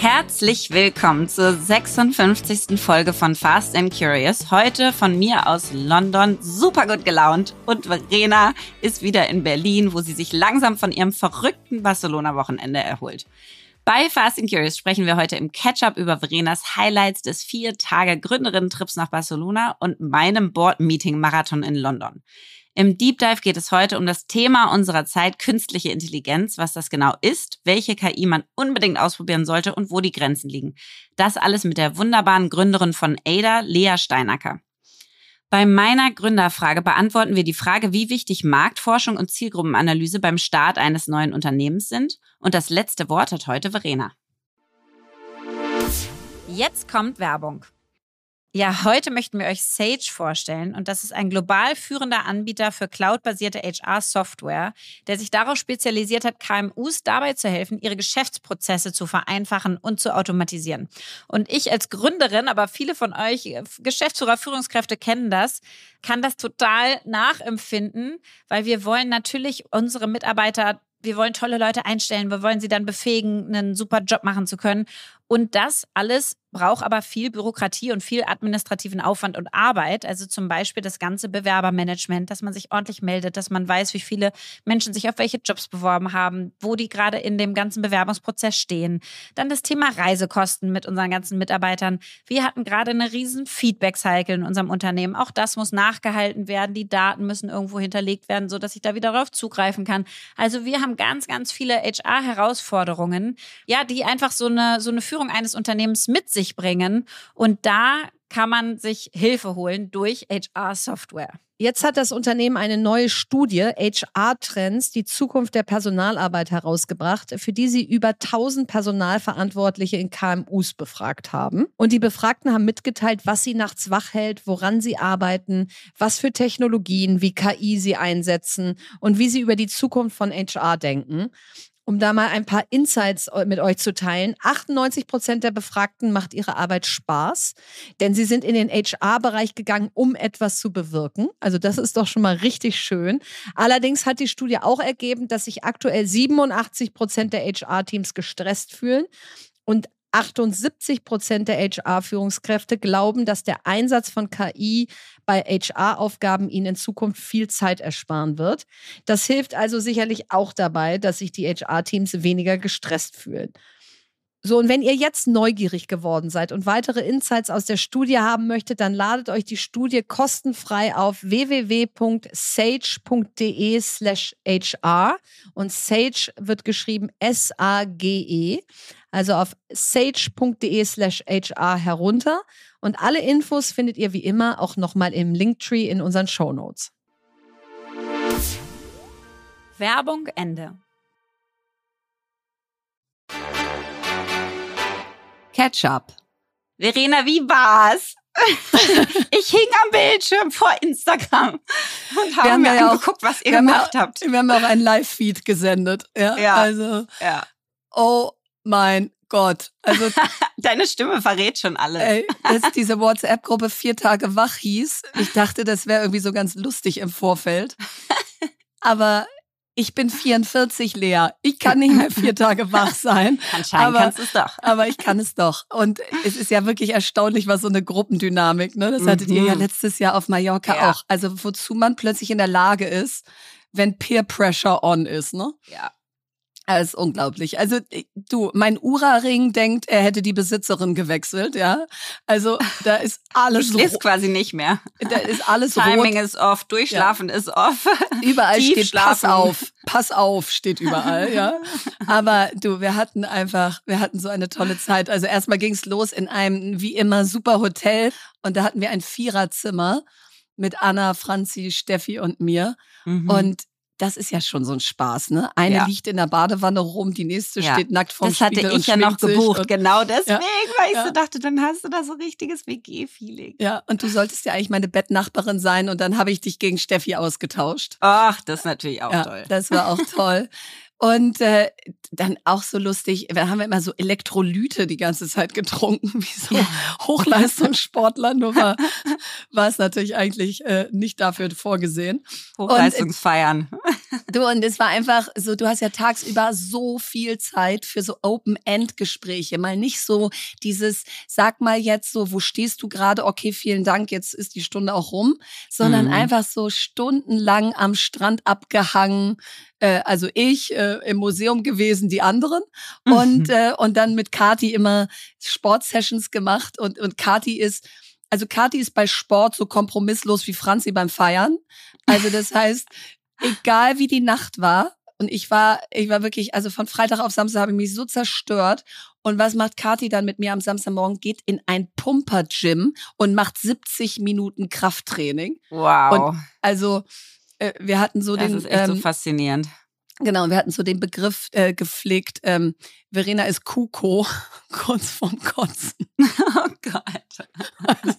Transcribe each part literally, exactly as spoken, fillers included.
Herzlich willkommen zur sechsundfünfzigsten Folge von Fast and Curious. Heute von mir aus London, super gut gelaunt. Und Verena ist wieder in Berlin, wo sie sich langsam von ihrem verrückten Barcelona-Wochenende erholt. Bei Fast and Curious sprechen wir heute im Catch-up über Verenas Highlights des vier Tage Gründerinnen-Trips nach Barcelona und meinem Board-Meeting-Marathon in London. Im Deep Dive geht es heute um das Thema unserer Zeit, künstliche Intelligenz, was das genau ist, welche K I man unbedingt ausprobieren sollte und wo die Grenzen liegen. Das alles mit der wunderbaren Gründerin von Ada, Lea Steinacker. Bei meiner Gründerfrage beantworten wir die Frage, wie wichtig Marktforschung und Zielgruppenanalyse beim Start eines neuen Unternehmens sind. Und das letzte Wort hat heute Verena. Jetzt kommt Werbung. Ja, heute möchten wir euch Sage vorstellen und das ist ein global führender Anbieter für cloudbasierte H R-Software, der sich darauf spezialisiert hat, K M Us dabei zu helfen, ihre Geschäftsprozesse zu vereinfachen und zu automatisieren. Und ich als Gründerin, aber viele von euch Geschäftsführer, Führungskräfte kennen das, kann das total nachempfinden, weil wir wollen natürlich unsere Mitarbeiter, wir wollen tolle Leute einstellen, wir wollen sie dann befähigen, einen super Job machen zu können. Und das alles braucht aber viel Bürokratie und viel administrativen Aufwand und Arbeit. Also zum Beispiel das ganze Bewerbermanagement, dass man sich ordentlich meldet, dass man weiß, wie viele Menschen sich auf welche Jobs beworben haben, wo die gerade in dem ganzen Bewerbungsprozess stehen. Dann das Thema Reisekosten mit unseren ganzen Mitarbeitern. Wir hatten gerade eine riesen Feedback-Cycle in unserem Unternehmen. Auch das muss nachgehalten werden. Die Daten müssen irgendwo hinterlegt werden, sodass ich da wieder darauf zugreifen kann. Also wir haben ganz, ganz viele H R-Herausforderungen, ja, die einfach so eine, so eine Führung eines Unternehmens mit sich bringen. Und da kann man sich Hilfe holen durch H R-Software. Jetzt hat das Unternehmen eine neue Studie, H R-Trends, die Zukunft der Personalarbeit herausgebracht, für die sie über tausend Personalverantwortliche in K M Us befragt haben. Und die Befragten haben mitgeteilt, was sie nachts wach hält, woran sie arbeiten, was für Technologien wie K I sie einsetzen und wie sie über die Zukunft von H R denken. Um da mal ein paar Insights mit euch zu teilen. achtundneunzig Prozent der Befragten macht ihre Arbeit Spaß, denn sie sind in den H R-Bereich gegangen, um etwas zu bewirken. Also das ist doch schon mal richtig schön. Allerdings hat die Studie auch ergeben, dass sich aktuell siebenundachtzig Prozent der H R-Teams gestresst fühlen und achtundsiebzig Prozent der H R-Führungskräfte glauben, dass der Einsatz von K I bei H R-Aufgaben ihnen in Zukunft viel Zeit ersparen wird. Das hilft also sicherlich auch dabei, dass sich die H R-Teams weniger gestresst fühlen. So, und wenn ihr jetzt neugierig geworden seid und weitere Insights aus der Studie haben möchtet, dann ladet euch die Studie kostenfrei auf w w w punkt sage punkt d e slash h r und Sage wird geschrieben S A G E, also auf sage punkt d e slash h r herunter. Und alle Infos findet ihr wie immer auch nochmal im Linktree in unseren Shownotes. Werbung Ende. Catch-up. Verena, wie war's? Ich hing am Bildschirm vor Instagram und habe mir ja angeguckt, was ihr gemacht ja, habt. Wir haben auch einen Live-Feed gesendet. Ja, ja. Also, ja. Oh mein Gott. Also, deine Stimme verrät schon alles. Ey, dass diese WhatsApp-Gruppe vier Tage wach hieß. Ich dachte, das wäre irgendwie so ganz lustig im Vorfeld. Aber ich bin vierundvierzig, Lea. Ich kann nicht mehr vier Tage wach sein. Anscheinend aber, kannst du es doch. Aber ich kann es doch. Und es ist ja wirklich erstaunlich, was so eine Gruppendynamik, ne? Das mhm. hattet ihr ja letztes Jahr auf Mallorca ja. auch. Also wozu man plötzlich in der Lage ist, wenn Peer Pressure on ist, ne? Ja. Das ist unglaublich. Also du, mein Ura-Ring denkt, er hätte die Besitzerin gewechselt, ja. Also da ist alles ich lese quasi nicht mehr. Da ist alles Timing rot. Timing ist off, Durchschlafen ja. ist off. Überall steht Pass auf, Pass auf steht überall, ja. Aber du, wir hatten einfach, wir hatten so eine tolle Zeit. Also erstmal ging's los in einem wie immer super Hotel und da hatten wir ein Viererzimmer mit Anna, Franzi, Steffi und mir mhm. und das ist ja schon so ein Spaß, ne? Eine ja. liegt in der Badewanne rum, die nächste ja. steht nackt vorm Spiegel. Das hatte ich ja noch gebucht, genau deswegen, ja. weil ich ja. so dachte, dann hast du da so richtiges W G-Feeling. Ja, und du solltest ja eigentlich meine Bettnachbarin sein und dann habe ich dich gegen Steffi ausgetauscht. Ach, das ist natürlich auch ja, toll. Das war auch toll. Und äh, dann auch so lustig, da haben wir immer so Elektrolyte die ganze Zeit getrunken, wie so ja. Hochleistungssportler, nur war, war es natürlich eigentlich äh, nicht dafür vorgesehen. Hochleistungsfeiern. Du, und es war einfach so, du hast ja tagsüber so viel Zeit für so Open-End-Gespräche. Mal nicht so dieses, sag mal jetzt so, wo stehst du gerade? Okay, vielen Dank, jetzt ist die Stunde auch rum. Sondern mhm. einfach so stundenlang am Strand abgehangen. Äh, also ich äh, im Museum gewesen, die anderen. Und, mhm. äh, und dann mit Kathi immer Sportsessions gemacht. Und, und Kathi ist... Also Kathi ist bei Sport so kompromisslos wie Franzi beim Feiern. Also das heißt, egal wie die Nacht war, und ich war, ich war wirklich, also von Freitag auf Samstag habe ich mich so zerstört. Und was macht Kathi dann mit mir am Samstagmorgen? Geht in ein Pumper-Gym und macht siebzig Minuten Krafttraining. Wow. Und also äh, wir hatten so das den... Das ist echt ähm, so faszinierend. Genau, wir hatten so den Begriff äh, gepflegt, ähm, Verena ist Kuko, kurz vorm Kotzen. Oh Gott. Also,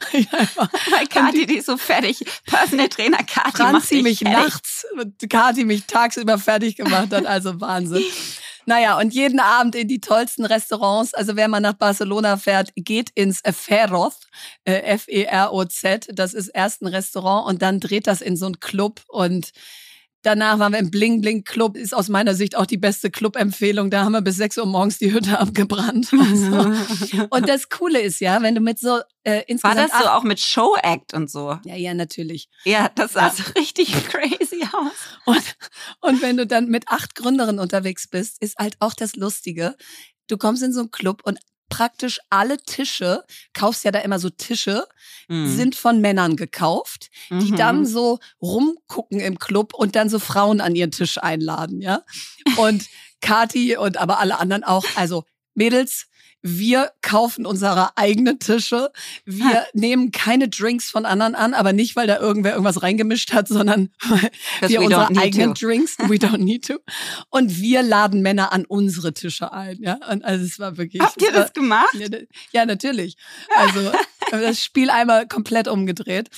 ja, Weil Kathi, die ist so fertig. Personal Trainer Kathi Franzi mich fertig. nachts und Kathi mich tagsüber fertig gemacht hat, also Wahnsinn. Naja, und jeden Abend in die tollsten Restaurants. Also wer mal nach Barcelona fährt, geht ins Feroz, äh, F E R O Z. Das ist erst ein Restaurant und dann dreht das in so einen Club und danach waren wir im Bling Bling Club, ist aus meiner Sicht auch die beste Club-Empfehlung. Da haben wir bis sechs Uhr morgens die Hütte abgebrannt. Also. Und das Coole ist ja, wenn du mit so äh, insgesamt... War das so auch mit Show-Act und so? Ja, ja, natürlich. Ja, das sah ja. so richtig crazy aus. Und, und wenn du dann mit acht Gründerinnen unterwegs bist, ist halt auch das Lustige. Du kommst in so einen Club und praktisch alle Tische, kaufst ja da immer so Tische, mhm. sind von Männern gekauft, die mhm. dann so rumgucken im Club und dann so Frauen an ihren Tisch einladen, ja. Und Kathi und aber alle anderen auch, also Mädels, wir kaufen unsere eigenen Tische. Wir ha. nehmen keine Drinks von anderen an, aber nicht, weil da irgendwer irgendwas reingemischt hat, sondern weil wir unsere eigenen to. Drinks, we don't need to. Und wir laden Männer an unsere Tische ein, ja. Und also es war wirklich. Habt ihr das war, gemacht? Ja, ja, natürlich. Also das Spiel einmal komplett umgedreht.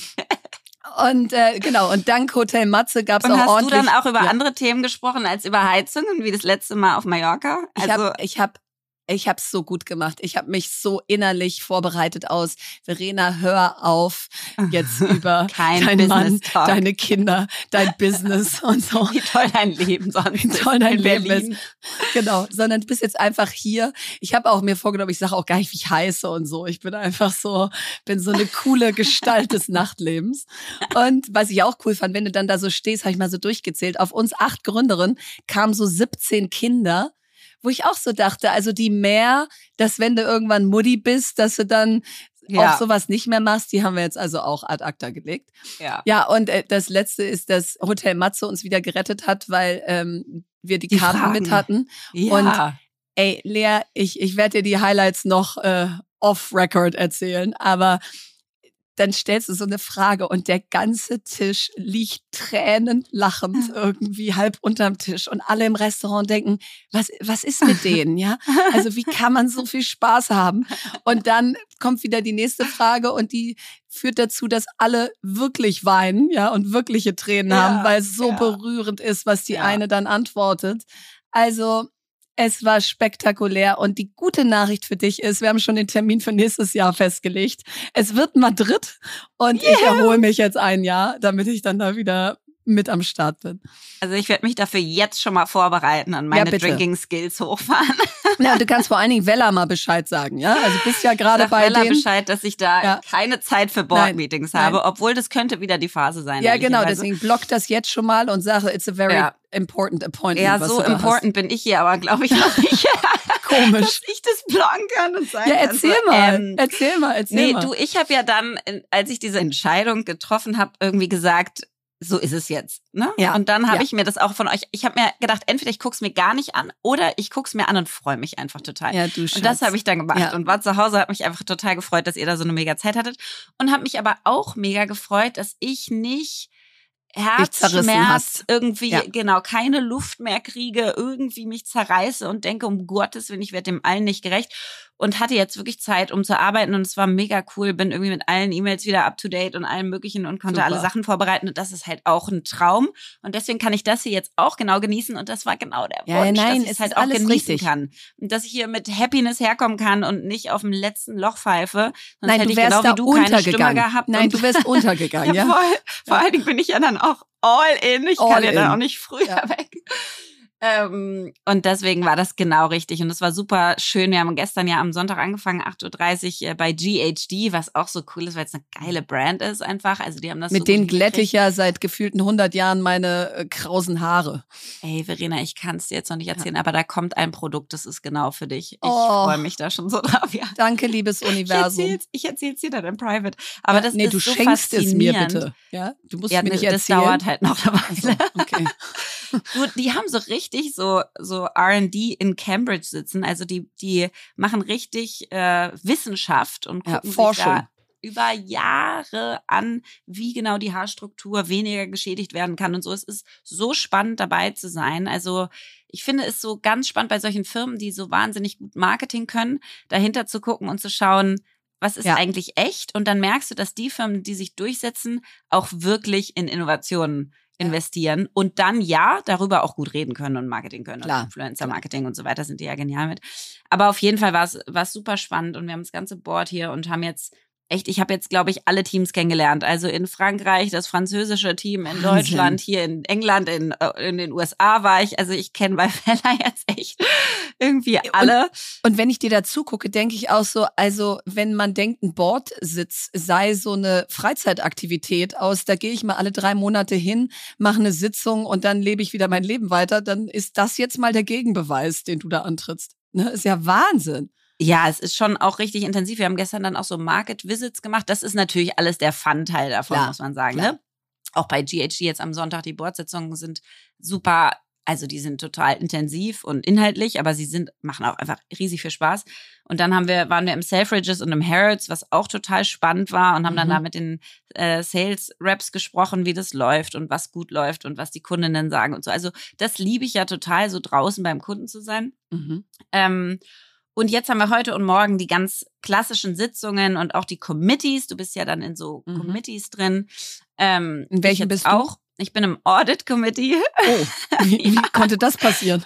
Und äh, genau, und dank Hotel Matze gab's und auch hast ordentlich... Hast du dann auch über ja. andere Themen gesprochen als über Heizungen, wie das letzte Mal auf Mallorca? Also, ich habe ich hab Ich habe es so gut gemacht. Ich habe mich so innerlich vorbereitet aus. Verena, hör auf, jetzt über Kein deinen Mann, Talk. deine Kinder, dein Business und so. Wie toll dein Leben sonst Wie toll dein Leben ist. Genau, sondern du bist jetzt einfach hier. Ich habe auch mir vorgenommen, ich sage auch gar nicht, wie ich heiße und so. Ich bin einfach so, bin so eine coole Gestalt des Nachtlebens. Und was ich auch cool fand, wenn du dann da so stehst, habe ich mal so durchgezählt, auf uns acht Gründerinnen kamen so siebzehn Kinder, wo ich auch so dachte, also die mehr, dass wenn du irgendwann Mutti bist, dass du dann ja. auch sowas nicht mehr machst, die haben wir jetzt also auch ad acta gelegt. Ja, ja und äh, das Letzte ist, dass Hotel Matze uns wieder gerettet hat, weil ähm, wir die, die Karten Fragen. mit hatten. Ja. Und ey, Lea, ich, ich werde dir die Highlights noch äh, off-record erzählen, aber dann stellst du so eine Frage und der ganze Tisch liegt tränend lachend irgendwie halb unterm Tisch und alle im Restaurant denken, was, was ist mit denen, ja? Also wie kann man so viel Spaß haben? Und dann kommt wieder die nächste Frage und die führt dazu, dass alle wirklich weinen, ja, und wirkliche Tränen ja, haben, weil es so ja. berührend ist, was die ja. eine dann antwortet. Also es war spektakulär und die gute Nachricht für dich ist, wir haben schon den Termin für nächstes Jahr festgelegt. Es wird Madrid und yeah. ich erhole mich jetzt ein Jahr, damit ich dann da wieder mit am Start bin. Also ich werde mich dafür jetzt schon mal vorbereiten und meine ja, Drinking Skills hochfahren. Ja, du kannst vor allen Dingen Vella mal Bescheid sagen, ja? Also bist ja gerade bei Vella denen. Bescheid, dass ich da ja. keine Zeit für Board-Meetings habe, nein. obwohl das könnte wieder die Phase sein. Ja, genau, deswegen block das jetzt schon mal und sage, it's a very ja. important appointment. Ja, was so du da important hast. bin ich hier, aber glaube ich noch nicht. Komisch. Dass ich das blocken kann und sagen Ja, erzähl kann, so, mal, ähm, erzähl mal, erzähl nee, mal. Nee, du, ich habe ja dann, als ich diese Entscheidung getroffen habe, irgendwie gesagt, so ist es jetzt. Ne? Ja. Und dann habe ja. ich mir das auch von euch, ich habe mir gedacht, entweder ich guck's mir gar nicht an oder ich guck's mir an und freue mich einfach total. Ja, du Schatz. Und das habe ich dann gemacht ja. und war zu Hause, habe mich einfach total gefreut, dass ihr da so eine mega Zeit hattet und habe mich aber auch mega gefreut, dass ich nicht Herzschmerz irgendwie, ja. genau, keine Luft mehr kriege, irgendwie mich zerreiße und denke, um Gottes Willen, ich werde dem allen nicht gerecht. und hatte jetzt wirklich Zeit, um zu arbeiten und es war mega cool. Bin irgendwie mit allen E-Mails wieder up to date und allem möglichen und konnte Super. alle Sachen vorbereiten und das ist halt auch ein Traum und deswegen kann ich das hier jetzt auch genau genießen und das war genau der Ja, Wunsch, nein, dass ich es es halt ist auch alles genießen richtig. kann und dass ich hier mit Happiness herkommen kann und nicht auf dem letzten Loch pfeife. Sonst Nein, hätte du ich wärst genau da wie du keine Stimme untergegangen. gehabt. Nein, und du wärst untergegangen, ja, ja. voll. Vor allen Dingen bin ich ja dann auch all in. Ich All kann ja dann in. auch nicht früher Ja. weg. Ähm, und deswegen war das genau richtig. Und es war super schön. Wir haben gestern ja am Sonntag angefangen, acht Uhr dreißig äh, bei G H D, was auch so cool ist, weil es eine geile Brand ist einfach. Also die haben das Mit so denen gut glätte ich hingekriegt. ja seit gefühlten hundert Jahren meine äh, krausen Haare. Ey, Verena, ich kann es dir jetzt noch nicht erzählen, aber da kommt ein Produkt, das ist genau für dich. Ich Oh. freue mich da schon so drauf. Ja. Danke, liebes Ich Universum. erzähl's, ich erzähl's dir dann im Private. Aber das nee, ist du so schenkst es mir faszinierend. bitte. Ja, du musst Ja, mir ne, nicht das erzählen. dauert halt noch dabei. Ach so, okay. Du, die haben so richtig so so R and D in Cambridge sitzen. Also die die machen richtig äh, Wissenschaft und Ja, gucken sich Forschung. da über Jahre an, wie genau die Haarstruktur weniger geschädigt werden kann und so. Es ist so spannend dabei zu sein. Also ich finde es so ganz spannend bei solchen Firmen, die so wahnsinnig gut Marketing können, dahinter zu gucken und zu schauen, was ist Ja. eigentlich echt? Und dann merkst du, dass die Firmen, die sich durchsetzen, auch wirklich in Innovationen investieren und dann ja darüber auch gut reden können und Marketing können. Klar. Und Influencer-Marketing und so weiter sind die ja genial mit. Aber auf jeden Fall war es war es super spannend und wir haben das ganze Board hier und haben jetzt echt, ich habe jetzt, glaube ich, alle Teams kennengelernt. Also in Frankreich, das französische Team, in Wahnsinn. Deutschland, hier in England, in, äh, in den U S A war ich. Also ich kenne bei Fella jetzt echt irgendwie alle. Und wenn ich dir dazu gucke, denke ich auch so, also wenn man denkt, ein Bordsitz sei so eine Freizeitaktivität aus, da gehe ich mal alle drei Monate hin, mache eine Sitzung und dann lebe ich wieder mein Leben weiter, dann ist das jetzt mal der Gegenbeweis, den du da antrittst. Ne? Ist ja Wahnsinn. Ja, es ist schon auch richtig intensiv. Wir haben gestern dann auch so Market Visits gemacht. Das ist natürlich alles der Fun-Teil davon, Klar, muss man sagen. klar. Ne? Auch bei G H D jetzt am Sonntag, die Boardsitzungen sind super, also die sind total intensiv und inhaltlich, aber sie sind machen auch einfach riesig viel Spaß. Und dann haben wir, waren wir im Selfridges und im Harrods, was auch total spannend war und haben dann Mhm. da mit den äh, Sales-Reps gesprochen, wie das läuft und was gut läuft und was die Kundinnen sagen und so. Also das liebe ich ja total, so draußen beim Kunden zu sein. Mhm. Ähm, Und jetzt haben wir heute und morgen die ganz klassischen Sitzungen und auch die Committees. Du bist ja dann in so Mhm. Committees drin. Ähm, In ich welchem jetzt bist du? auch. Ich bin im Audit Committee. Oh, wie, wie konnte das passieren?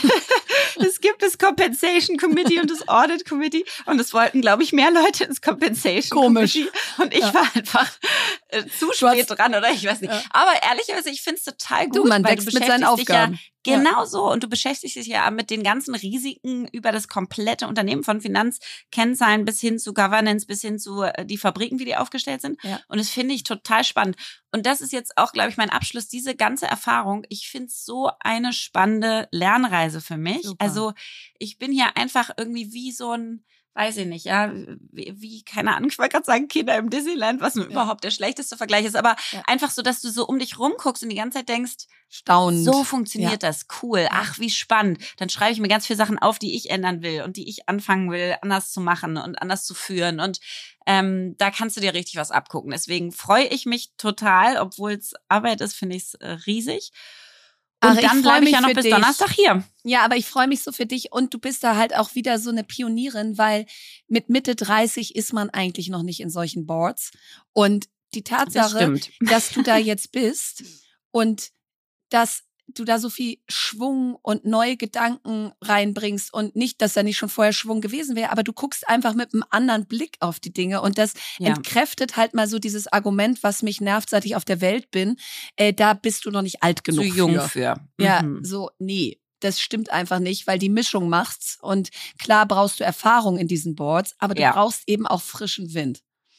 Es gibt das Compensation Committee und das Audit Committee. Und es wollten, glaube ich, mehr Leute ins Compensation Komisch. Committee. Und ich Ja. war einfach äh, zu Du spät hast- dran oder ich weiß nicht. Ja. Aber ehrlicherweise, ich finde es total gut. Du, man weil wächst du mit seinen beschäftigst dich Aufgaben. Ja, genau so. Und du beschäftigst dich ja mit den ganzen Risiken über das komplette Unternehmen, von Finanzkennzahlen bis hin zu Governance, bis hin zu äh, die Fabriken, wie die aufgestellt sind. Ja. Und das finde ich total spannend. Und das ist jetzt auch, glaube ich, mein Abschluss, diese ganze Erfahrung. Ich finde es so eine spannende Lernreise für mich. Super. Also ich bin hier einfach irgendwie wie so ein, weiß ich nicht, ja, wie, wie keine Ahnung, ich wollte gerade sagen, Kinder im Disneyland, was nun Ja. überhaupt der schlechteste Vergleich ist, aber Ja. einfach so, dass du so um dich rumguckst und die ganze Zeit denkst, Staunend. so funktioniert das, cool, ach, wie spannend. Dann schreibe ich mir ganz viele Sachen auf, die ich ändern will und die ich anfangen will, anders zu machen und anders zu führen. Und ähm, da kannst du dir richtig was abgucken. Deswegen freue ich mich total, obwohl es Arbeit ist, finde ich es äh, riesig. Und Ach, ich dann freu bleibe ich mich ja noch für bis dich. Donnerstag hier. Ja, aber ich freue mich so für dich und du bist da halt auch wieder so eine Pionierin, weil mit Mitte dreißig ist man eigentlich noch nicht in solchen Boards. Und die Das Tatsache, stimmt. dass du da jetzt bist und dass du da so viel Schwung und neue Gedanken reinbringst und nicht, dass da nicht schon vorher Schwung gewesen wäre, aber du guckst einfach mit einem anderen Blick auf die Dinge und das Ja. entkräftet halt mal so dieses Argument, was mich nervt, seit ich auf der Welt bin, äh, da bist du noch nicht alt genug Zu jung für. für. Ja, Mhm. so, nee. Das stimmt einfach nicht, weil die Mischung macht's. Und klar brauchst du Erfahrung in diesen Boards, aber du Ja. brauchst eben auch frischen Wind.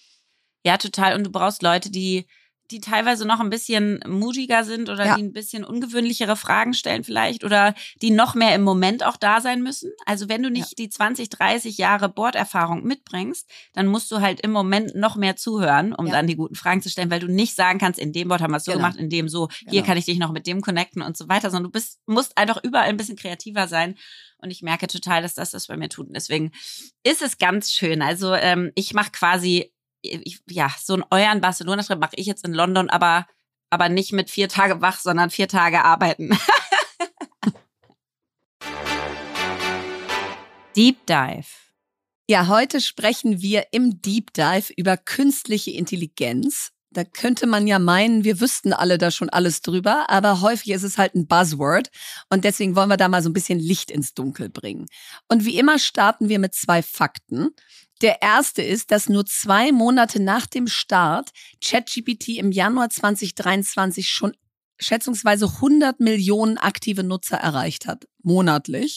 Ja, total. Und du brauchst Leute, die, die teilweise noch ein bisschen mutiger sind oder Ja. die ein bisschen ungewöhnlichere Fragen stellen vielleicht oder die noch mehr im Moment auch da sein müssen. Also wenn du nicht die zwanzig, dreißig Jahre Borderfahrung mitbringst, dann musst du halt im Moment noch mehr zuhören, um Ja. dann die guten Fragen zu stellen, weil du nicht sagen kannst, in dem Board haben wir es so Genau. gemacht, in dem so, hier Genau. kann ich dich noch mit dem connecten und so weiter, sondern du bist, musst einfach überall ein bisschen kreativer sein. Und ich merke total, dass das das bei mir tut. Und deswegen ist es ganz schön. Also ähm, ich mache quasi Ich, ja, so einen euren Barcelona-Trip mache ich jetzt in London, aber, aber nicht mit vier Tage wach, sondern vier Tage arbeiten. Deep Dive. Ja, heute sprechen wir im Deep Dive über künstliche Intelligenz. Da könnte man ja meinen, wir wüssten alle da schon alles drüber, aber häufig ist es halt ein Buzzword und deswegen wollen wir da mal so ein bisschen Licht ins Dunkel bringen. Und wie immer starten wir mit zwei Fakten. Der erste ist, dass nur zwei Monate nach dem Start ChatGPT im Januar zwanzig dreiundzwanzig schon schätzungsweise hundert Millionen aktive Nutzer erreicht hat, monatlich.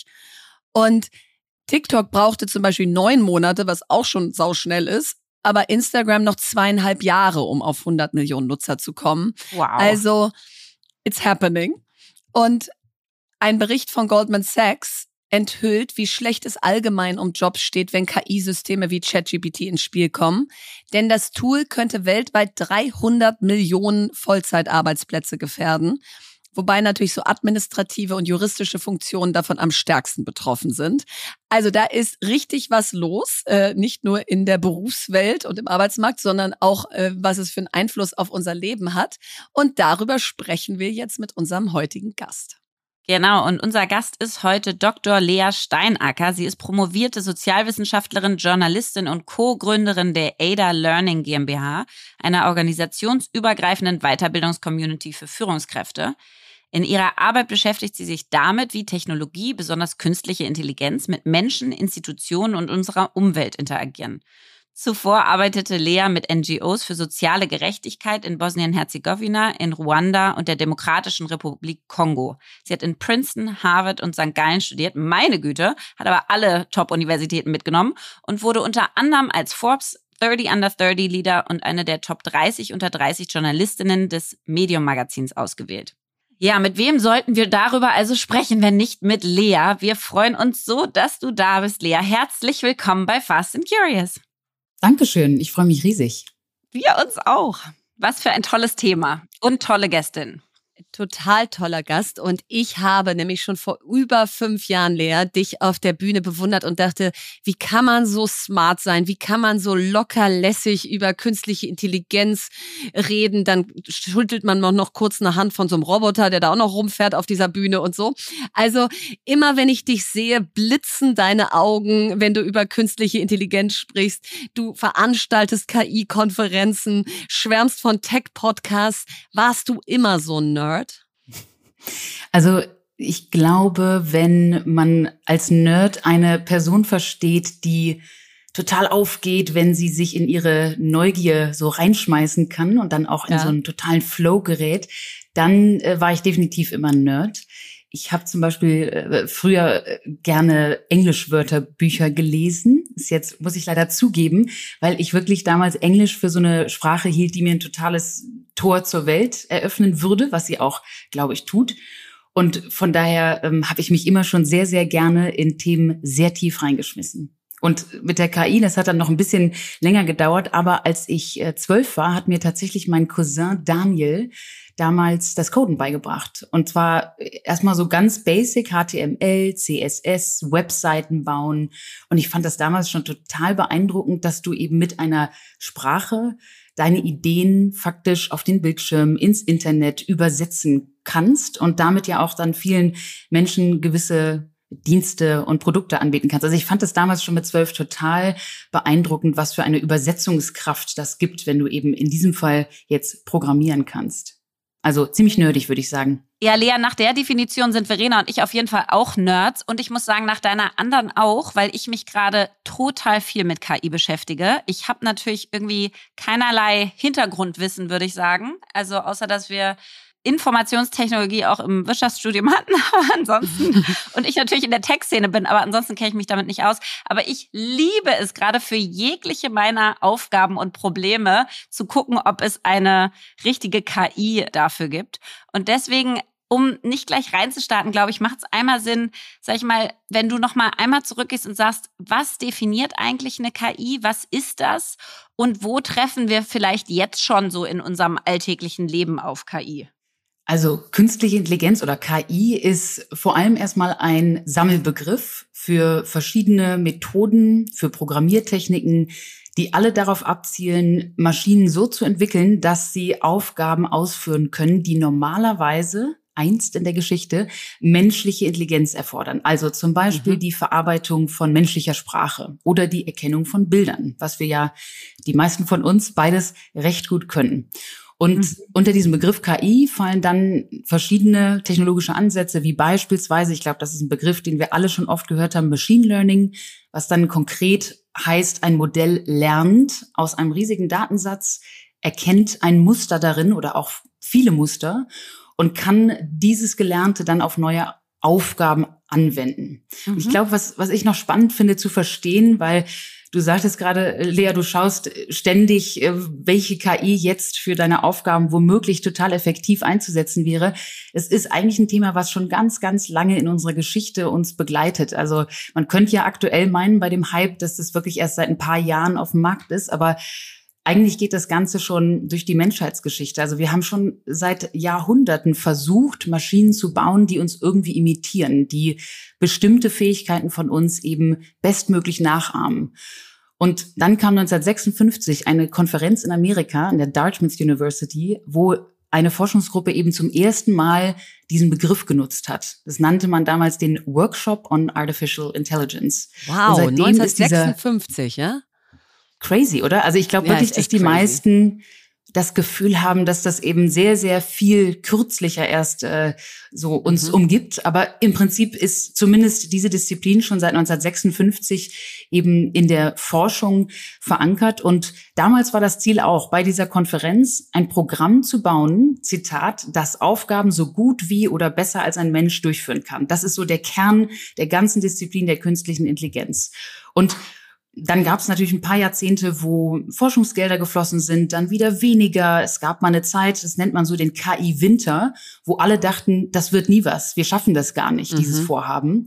Und TikTok brauchte zum Beispiel neun Monate, was auch schon sauschnell ist, aber Instagram noch zweieinhalb Jahre, um auf hundert Millionen Nutzer zu kommen. Wow. Also, it's happening. Und ein Bericht von Goldman Sachs enthüllt, wie schlecht es allgemein um Jobs steht, wenn K I-Systeme wie ChatGPT ins Spiel kommen. Denn das Tool könnte weltweit dreihundert Millionen Vollzeitarbeitsplätze gefährden. Wobei natürlich so administrative und juristische Funktionen davon am stärksten betroffen sind. Also da ist richtig was los, äh, nicht nur in der Berufswelt und im Arbeitsmarkt, sondern auch, äh, was es für einen Einfluss auf unser Leben hat. Und darüber sprechen wir jetzt mit unserem heutigen Gast. Genau, und unser Gast ist heute Doktor Lea Steinacker. Sie ist promovierte Sozialwissenschaftlerin, Journalistin und Co-Gründerin der Ada Learning GmbH, einer organisationsübergreifenden Weiterbildungscommunity für Führungskräfte. In ihrer Arbeit beschäftigt sie sich damit, wie Technologie, besonders künstliche Intelligenz, mit Menschen, Institutionen und unserer Umwelt interagieren. Zuvor arbeitete Lea mit N G Os für soziale Gerechtigkeit in Bosnien-Herzegowina, in Ruanda und der Demokratischen Republik Kongo. Sie hat in Princeton, Harvard und Sankt Gallen studiert, meine Güte, hat aber alle Top-Universitäten mitgenommen und wurde unter anderem als Forbes dreißig Under dreißig Leader und eine der Top dreißig unter dreißig Journalistinnen des Medium-Magazins ausgewählt. Ja, mit wem sollten wir darüber also sprechen, wenn nicht mit Lea? Wir freuen uns so, dass du da bist, Lea. Herzlich willkommen bei Fast and Curious. Dankeschön, ich freue mich riesig. Wir uns auch. Was für ein tolles Thema und tolle Gästin. Total toller Gast und ich habe nämlich schon vor über fünf Jahren, Lea, dich auf der Bühne bewundert und dachte, wie kann man so smart sein, wie kann man so locker lässig über künstliche Intelligenz reden, dann schüttelt man noch, noch kurz eine Hand von so einem Roboter, der da auch noch rumfährt auf dieser Bühne und so. Also immer wenn ich dich sehe, blitzen deine Augen, wenn du über künstliche Intelligenz sprichst, du veranstaltest K I-Konferenzen, schwärmst von Tech-Podcasts, warst du immer so ein Nerd? Also ich glaube, wenn man als Nerd eine Person versteht, die total aufgeht, wenn sie sich in ihre Neugier so reinschmeißen kann und dann auch in ja. so einen totalen Flow gerät, dann äh, war ich definitiv immer ein Nerd. Ich habe zum Beispiel äh, früher äh, gerne Englischwörterbücher gelesen. Ist jetzt, muss ich leider zugeben, weil ich wirklich damals Englisch für so eine Sprache hielt, die mir ein totales Tor zur Welt eröffnen würde, was sie auch, glaube ich, tut. Und von daher ähm, habe ich mich immer schon sehr, sehr gerne in Themen sehr tief reingeschmissen. Und mit der K I, das hat dann noch ein bisschen länger gedauert, aber als ich äh, zwölf war, hat mir tatsächlich mein Cousin Daniel damals das Coden beigebracht. Und zwar erstmal so ganz basic, H T M L, C S S, Webseiten bauen. Und ich fand das damals schon total beeindruckend, dass du eben mit einer Sprache deine Ideen faktisch auf den Bildschirm, ins Internet übersetzen kannst und damit ja auch dann vielen Menschen gewisse Dienste und Produkte anbieten kannst. Also ich fand das damals schon mit zwölf total beeindruckend, was für eine Übersetzungskraft das gibt, wenn du eben in diesem Fall jetzt programmieren kannst. Also ziemlich nerdig, würde ich sagen. Ja, Lea, nach der Definition sind Verena und ich auf jeden Fall auch Nerds. Und ich muss sagen, nach deiner anderen auch, weil ich mich gerade total viel mit K I beschäftige. Ich habe natürlich irgendwie keinerlei Hintergrundwissen, würde ich sagen. Also außer, dass wir Informationstechnologie auch im Wirtschaftsstudium hatten, aber ansonsten, und ich natürlich in der Tech-Szene bin, aber ansonsten kenne ich mich damit nicht aus. Aber ich liebe es gerade für jegliche meiner Aufgaben und Probleme zu gucken, ob es eine richtige K I dafür gibt. Und deswegen, um nicht gleich reinzustarten, glaube ich, macht es einmal Sinn, sag ich mal, wenn du noch mal einmal zurückgehst und sagst, was definiert eigentlich eine K I? Was ist das? Und wo treffen wir vielleicht jetzt schon so in unserem alltäglichen Leben auf K I? Also künstliche Intelligenz oder K I ist vor allem erstmal ein Sammelbegriff für verschiedene Methoden, für Programmiertechniken, die alle darauf abzielen, Maschinen so zu entwickeln, dass sie Aufgaben ausführen können, die normalerweise einst in der Geschichte menschliche Intelligenz erfordern. Also zum Beispiel mhm. die Verarbeitung von menschlicher Sprache oder die Erkennung von Bildern, was wir ja, die meisten von uns, beides recht gut können. Und mhm. unter diesem Begriff K I fallen dann verschiedene technologische Ansätze, wie beispielsweise, ich glaube, das ist ein Begriff, den wir alle schon oft gehört haben, Machine Learning, was dann konkret heißt, ein Modell lernt aus einem riesigen Datensatz, erkennt ein Muster darin oder auch viele Muster und kann dieses Gelernte dann auf neue Aufgaben anwenden. Mhm. Und ich glaube, was, was ich noch spannend finde zu verstehen, weil du sagtest gerade, Lea, du schaust ständig, welche K I jetzt für deine Aufgaben womöglich total effektiv einzusetzen wäre. Es ist eigentlich ein Thema, was schon ganz, ganz lange in unserer Geschichte uns begleitet. Also man könnte ja aktuell meinen bei dem Hype, dass das wirklich erst seit ein paar Jahren auf dem Markt ist, aber eigentlich geht das Ganze schon durch die Menschheitsgeschichte. Also wir haben schon seit Jahrhunderten versucht, Maschinen zu bauen, die uns irgendwie imitieren, die bestimmte Fähigkeiten von uns eben bestmöglich nachahmen. Und dann kam neunzehnhundertsechsundfünfzig eine Konferenz in Amerika, in der Dartmouth University, wo eine Forschungsgruppe eben zum ersten Mal diesen Begriff genutzt hat. Das nannte man damals den Workshop on Artificial Intelligence. Wow, neunzehnhundertsechsundfünfzig, ja? Crazy, oder? Also ich glaube ja, wirklich, dass die crazy. meisten das Gefühl haben, dass das eben sehr, sehr viel kürzlicher erst äh, so uns mhm. umgibt. Aber im Prinzip ist zumindest diese Disziplin schon seit neunzehnhundertsechsundfünfzig eben in der Forschung verankert. Und damals war das Ziel auch, bei dieser Konferenz ein Programm zu bauen, Zitat, das Aufgaben so gut wie oder besser als ein Mensch durchführen kann. Das ist so der Kern der ganzen Disziplin der künstlichen Intelligenz. Und dann gab es natürlich ein paar Jahrzehnte, wo Forschungsgelder geflossen sind, dann wieder weniger. Es gab mal eine Zeit, das nennt man so den K I-Winter, wo alle dachten, das wird nie was, wir schaffen das gar nicht, mhm. dieses Vorhaben.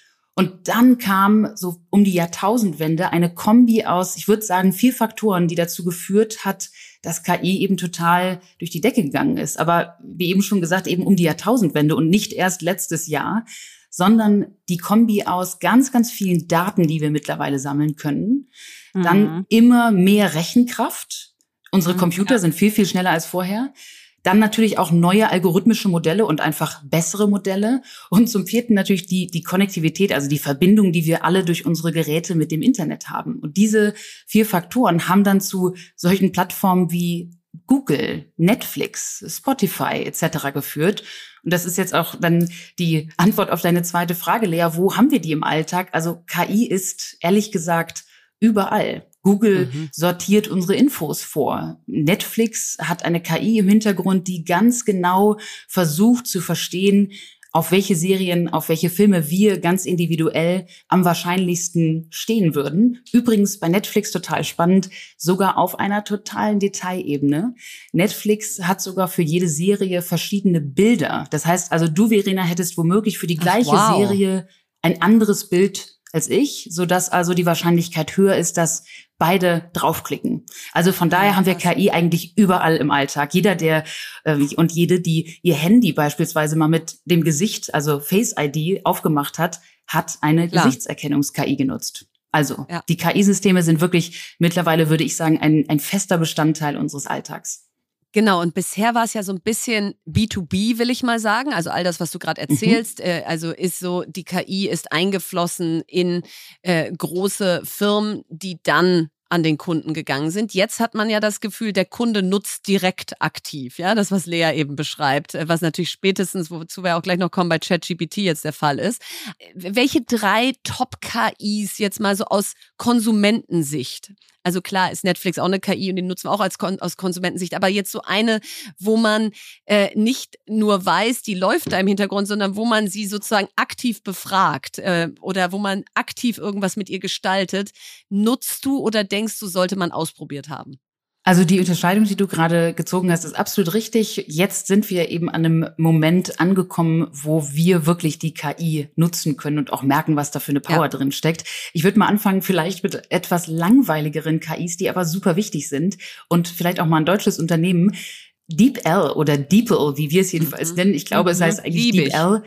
Und dann kam so um die Jahrtausendwende eine Kombi aus, ich würde sagen, vier Faktoren, die dazu geführt hat, dass K I eben total durch die Decke gegangen ist. Aber wie eben schon gesagt, eben um die Jahrtausendwende und nicht erst letztes Jahr, sondern die Kombi aus ganz, ganz vielen Daten, die wir mittlerweile sammeln können. Mhm. Dann immer mehr Rechenkraft. Unsere Computer mhm, ja. sind viel, viel schneller als vorher. Dann natürlich auch neue algorithmische Modelle und einfach bessere Modelle. Und zum vierten natürlich die, die Konnektivität, also die Verbindung, die wir alle durch unsere Geräte mit dem Internet haben. Und diese vier Faktoren haben dann zu solchen Plattformen wie Google, Netflix, Spotify et cetera geführt. Und das ist jetzt auch dann die Antwort auf deine zweite Frage, Lea. Wo haben wir die im Alltag? Also K I ist, ehrlich gesagt, überall. Google mhm. sortiert unsere Infos vor. Netflix hat eine K I im Hintergrund, die ganz genau versucht zu verstehen, auf welche Serien, auf welche Filme wir ganz individuell am wahrscheinlichsten stehen würden. Übrigens bei Netflix total spannend, sogar auf einer totalen Detailebene. Netflix hat sogar für jede Serie verschiedene Bilder. Das heißt also, du, Verena, hättest womöglich für die gleiche Ach, wow. Serie ein anderes Bild als ich, sodass also die Wahrscheinlichkeit höher ist, dass beide draufklicken. Also von daher haben wir K I eigentlich überall im Alltag. Jeder, der äh, und jede, die ihr Handy beispielsweise mal mit dem Gesicht, also Face I D, aufgemacht hat, hat eine Gesichtserkennungs-K I genutzt. Also ja. die K I-Systeme sind wirklich mittlerweile, würde ich sagen, ein, ein fester Bestandteil unseres Alltags. Genau, und bisher war es ja so ein bisschen B to B, will ich mal sagen. Also all das, was du gerade erzählst, mhm. äh, also ist so, die K I ist eingeflossen in äh, große Firmen, die dann an den Kunden gegangen sind. Jetzt hat man ja das Gefühl, der Kunde nutzt direkt aktiv. Ja, das, was Lea eben beschreibt, was natürlich spätestens, wozu wir auch gleich noch kommen, bei ChatGPT jetzt der Fall ist. Welche drei Top-K Is jetzt mal so aus Konsumentensicht? Also klar ist Netflix auch eine K I und den nutzen wir auch als Kon- aus Konsumentensicht, aber jetzt so eine, wo man äh, nicht nur weiß, die läuft da im Hintergrund, sondern wo man sie sozusagen aktiv befragt äh, oder wo man aktiv irgendwas mit ihr gestaltet. Nutzt du oder denkst du, sollte man ausprobiert haben? Also die Unterscheidung, die du gerade gezogen hast, ist absolut richtig. Jetzt sind wir eben an einem Moment angekommen, wo wir wirklich die K I nutzen können und auch merken, was da für eine Power ja. drin steckt. Ich würde mal anfangen vielleicht mit etwas langweiligeren K Is, die aber super wichtig sind und vielleicht auch mal ein deutsches Unternehmen. DeepL oder DeepL, wie wir es jedenfalls mhm. nennen. Ich glaube, mhm. es heißt eigentlich DeepL.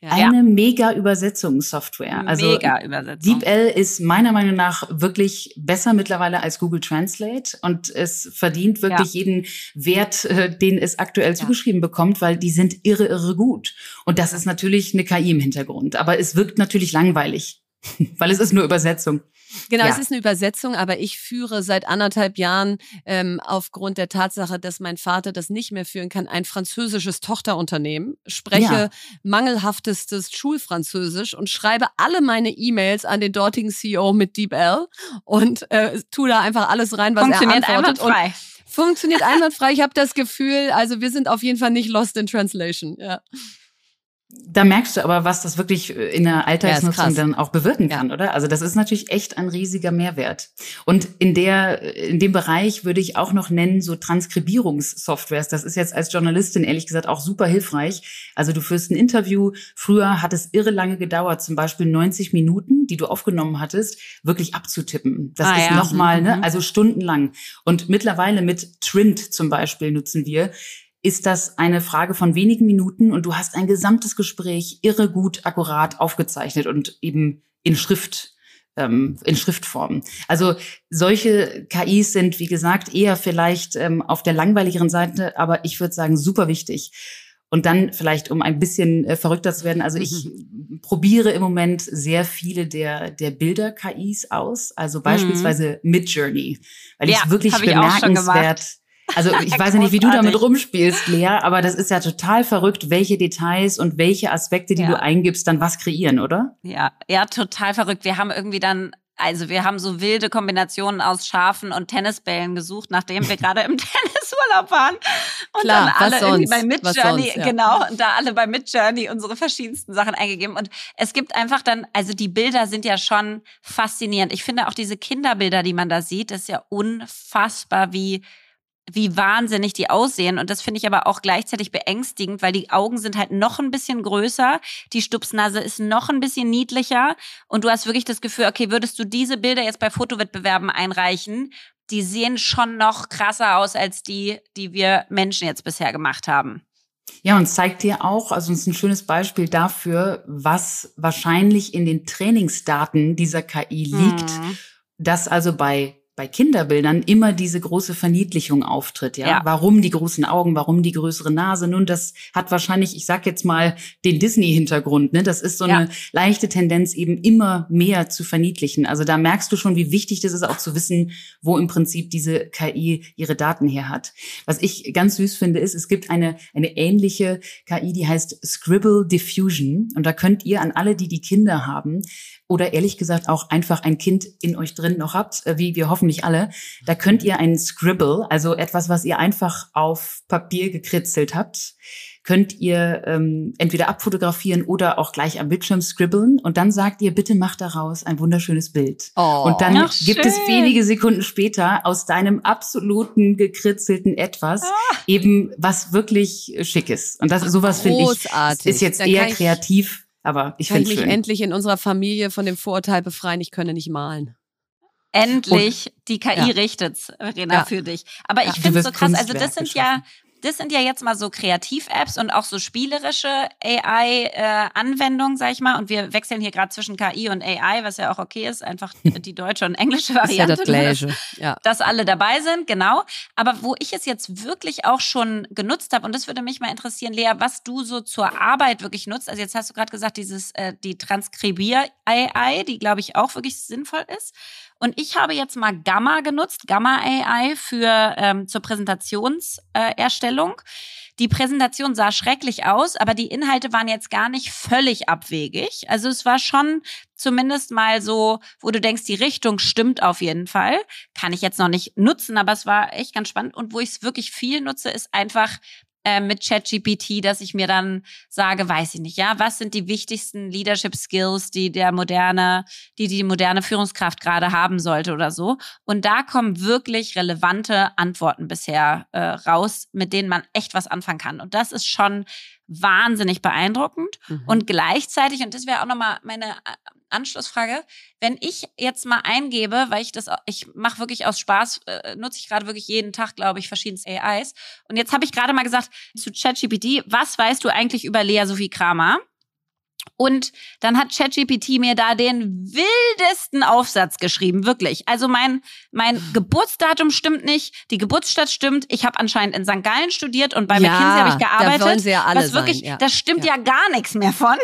Ja. Eine mega Übersetzungssoftware. Also Mega Übersetzung. DeepL ist meiner Meinung nach wirklich besser mittlerweile als Google Translate und es verdient wirklich ja. jeden Wert, äh, den es aktuell ja. zugeschrieben bekommt, weil die sind irre, irre gut. Und das ist natürlich eine K I im Hintergrund. Aber es wirkt natürlich langweilig, weil es ist nur Übersetzung. Genau, Ja. es ist eine Übersetzung, aber ich führe seit anderthalb Jahren ähm, aufgrund der Tatsache, dass mein Vater das nicht mehr führen kann, ein französisches Tochterunternehmen, spreche Ja. mangelhaftestes Schulfranzösisch und schreibe alle meine E-Mails an den dortigen C E O mit DeepL und äh, tue da einfach alles rein, was Funktioniert er antwortet. einwandfrei. Und funktioniert einwandfrei. Ich habe das Gefühl, also wir sind auf jeden Fall nicht lost in translation. Ja. Da merkst du aber, was das wirklich in der Alltagsnutzung Ja, ist krass. dann auch bewirken kann, Ja. oder? Also das ist natürlich echt ein riesiger Mehrwert. Und in der, in dem Bereich würde ich auch noch nennen, so Transkribierungssoftwares. Das ist jetzt als Journalistin ehrlich gesagt auch super hilfreich. Also du führst ein Interview. Früher hat es irre lange gedauert, zum Beispiel neunzig Minuten, die du aufgenommen hattest, wirklich abzutippen. Das Ah, ist ja. nochmal, Mhm. ne? Also stundenlang. Und mittlerweile mit Trint zum Beispiel nutzen wir, ist das eine Frage von wenigen Minuten und du hast ein gesamtes Gespräch irre gut, akkurat aufgezeichnet und eben in Schrift, ähm, in Schriftform. Also solche K Is sind, wie gesagt, eher vielleicht ähm, auf der langweiligeren Seite, aber ich würde sagen, super wichtig. Und dann vielleicht, um ein bisschen äh, verrückter zu werden, also ich mhm. probiere im Moment sehr viele der der Bilder-K Is aus, also beispielsweise mhm. Midjourney, weil ja, ich es wirklich hab ich auch schon bemerkenswert... gemacht. Also ich weiß ja nicht, wie du damit rumspielst, Lea, aber das ist ja total verrückt, welche Details und welche Aspekte, die ja. du eingibst, dann was kreieren, oder? Ja, ja, total verrückt. Wir haben irgendwie dann, also wir haben so wilde Kombinationen aus Schafen und Tennisbällen gesucht, nachdem wir gerade im Tennisurlaub waren. Und Klar, dann alle was irgendwie sonst? bei Midjourney, sonst, ja. genau, und da alle bei Midjourney unsere verschiedensten Sachen eingegeben. Und es gibt einfach dann, also die Bilder sind ja schon faszinierend. Ich finde auch diese Kinderbilder, die man da sieht, das ist ja unfassbar, wie wie wahnsinnig die aussehen. Und das finde ich aber auch gleichzeitig beängstigend, weil die Augen sind halt noch ein bisschen größer, die Stupsnase ist noch ein bisschen niedlicher und du hast wirklich das Gefühl, okay, würdest du diese Bilder jetzt bei Fotowettbewerben einreichen, die sehen schon noch krasser aus als die, die wir Menschen jetzt bisher gemacht haben. Ja, und zeigt dir auch, also es ist ein schönes Beispiel dafür, was wahrscheinlich in den Trainingsdaten dieser K I liegt, hm. dass also bei bei Kinderbildern immer diese große Verniedlichung auftritt, ja? ja. Warum die großen Augen, warum die größere Nase? Nun, das hat wahrscheinlich, ich sag jetzt mal, den Disney-Hintergrund, ne? Das ist so ja. eine leichte Tendenz, eben immer mehr zu verniedlichen. Also da merkst du schon, wie wichtig das ist, auch zu wissen, wo im Prinzip diese K I ihre Daten her hat. Was ich ganz süß finde, ist, es gibt eine, eine ähnliche K I, die heißt Scribble Diffusion. Und da könnt ihr an alle, die die Kinder haben, oder ehrlich gesagt auch einfach ein Kind in euch drin noch habt, wie wir hoffentlich alle, da könnt ihr einen Scribble, also etwas, was ihr einfach auf Papier gekritzelt habt, könnt ihr ähm, entweder abfotografieren oder auch gleich am Bildschirm scribbeln und dann sagt ihr, bitte macht daraus ein wunderschönes Bild. Oh, und dann ach, gibt schön. es wenige Sekunden später aus deinem absoluten gekritzelten Etwas ah. eben was wirklich Schickes. Und das sowas finde ich, ist jetzt dann eher kreativ. Aber ich finde es schön. Kann ich mich schön. endlich in unserer Familie von dem Vorurteil befreien, ich könne nicht malen. Endlich, Und, die K I ja. richtet's, Verena, ja. für dich. Aber ich ja, finde es so krass, also das sind geschaffen. ja, das sind ja jetzt mal so Kreativ-Apps und auch so spielerische A I-Anwendungen, äh, sag ich mal. Und wir wechseln hier gerade zwischen K I und A I, was ja auch okay ist, einfach die deutsche und englische Variante. Ist ja das Gleiche. Ja. Dass alle dabei sind, genau. Aber wo ich es jetzt wirklich auch schon genutzt habe, und das würde mich mal interessieren, Lea, was du so zur Arbeit wirklich nutzt. Also jetzt hast du gerade gesagt, dieses äh, die Transkribier-A I, die, glaube ich, auch wirklich sinnvoll ist. Und ich habe jetzt mal Gamma genutzt, Gamma A I für ähm, zur Präsentationserstellung. Äh, die Präsentation sah schrecklich aus, aber die Inhalte waren jetzt gar nicht völlig abwegig. Also es war schon zumindest mal so, wo du denkst, die Richtung stimmt auf jeden Fall. Kann ich jetzt noch nicht nutzen, aber es war echt ganz spannend. Und wo ich es wirklich viel nutze, ist einfach äh, mit ChatGPT, dass ich mir dann sage, weiß ich nicht, ja, was sind die wichtigsten Leadership Skills, die der moderne, die die moderne Führungskraft gerade haben sollte oder so. Und da kommen wirklich relevante Antworten bisher äh, raus, mit denen man echt was anfangen kann. Und das ist schon wahnsinnig beeindruckend. Mhm. Und gleichzeitig, und das wäre auch nochmal meine Anschlussfrage, wenn ich jetzt mal eingebe, weil ich das, ich mache wirklich aus Spaß, äh, nutze ich gerade wirklich jeden Tag, glaube ich, verschiedenste A Is. Und jetzt habe ich gerade mal gesagt zu ChatGPT, was weißt du eigentlich über Lea Sophie Kramer? Und dann hat ChatGPT mir da den wildesten Aufsatz geschrieben, wirklich. Also mein mein Geburtsdatum stimmt nicht, die Geburtsstadt stimmt. Ich habe anscheinend in Sankt Gallen studiert und bei Ja, McKinsey habe ich gearbeitet. da wollen sie ja alle was wirklich, sein, ja. Das stimmt ja, Ja. gar nichts mehr von.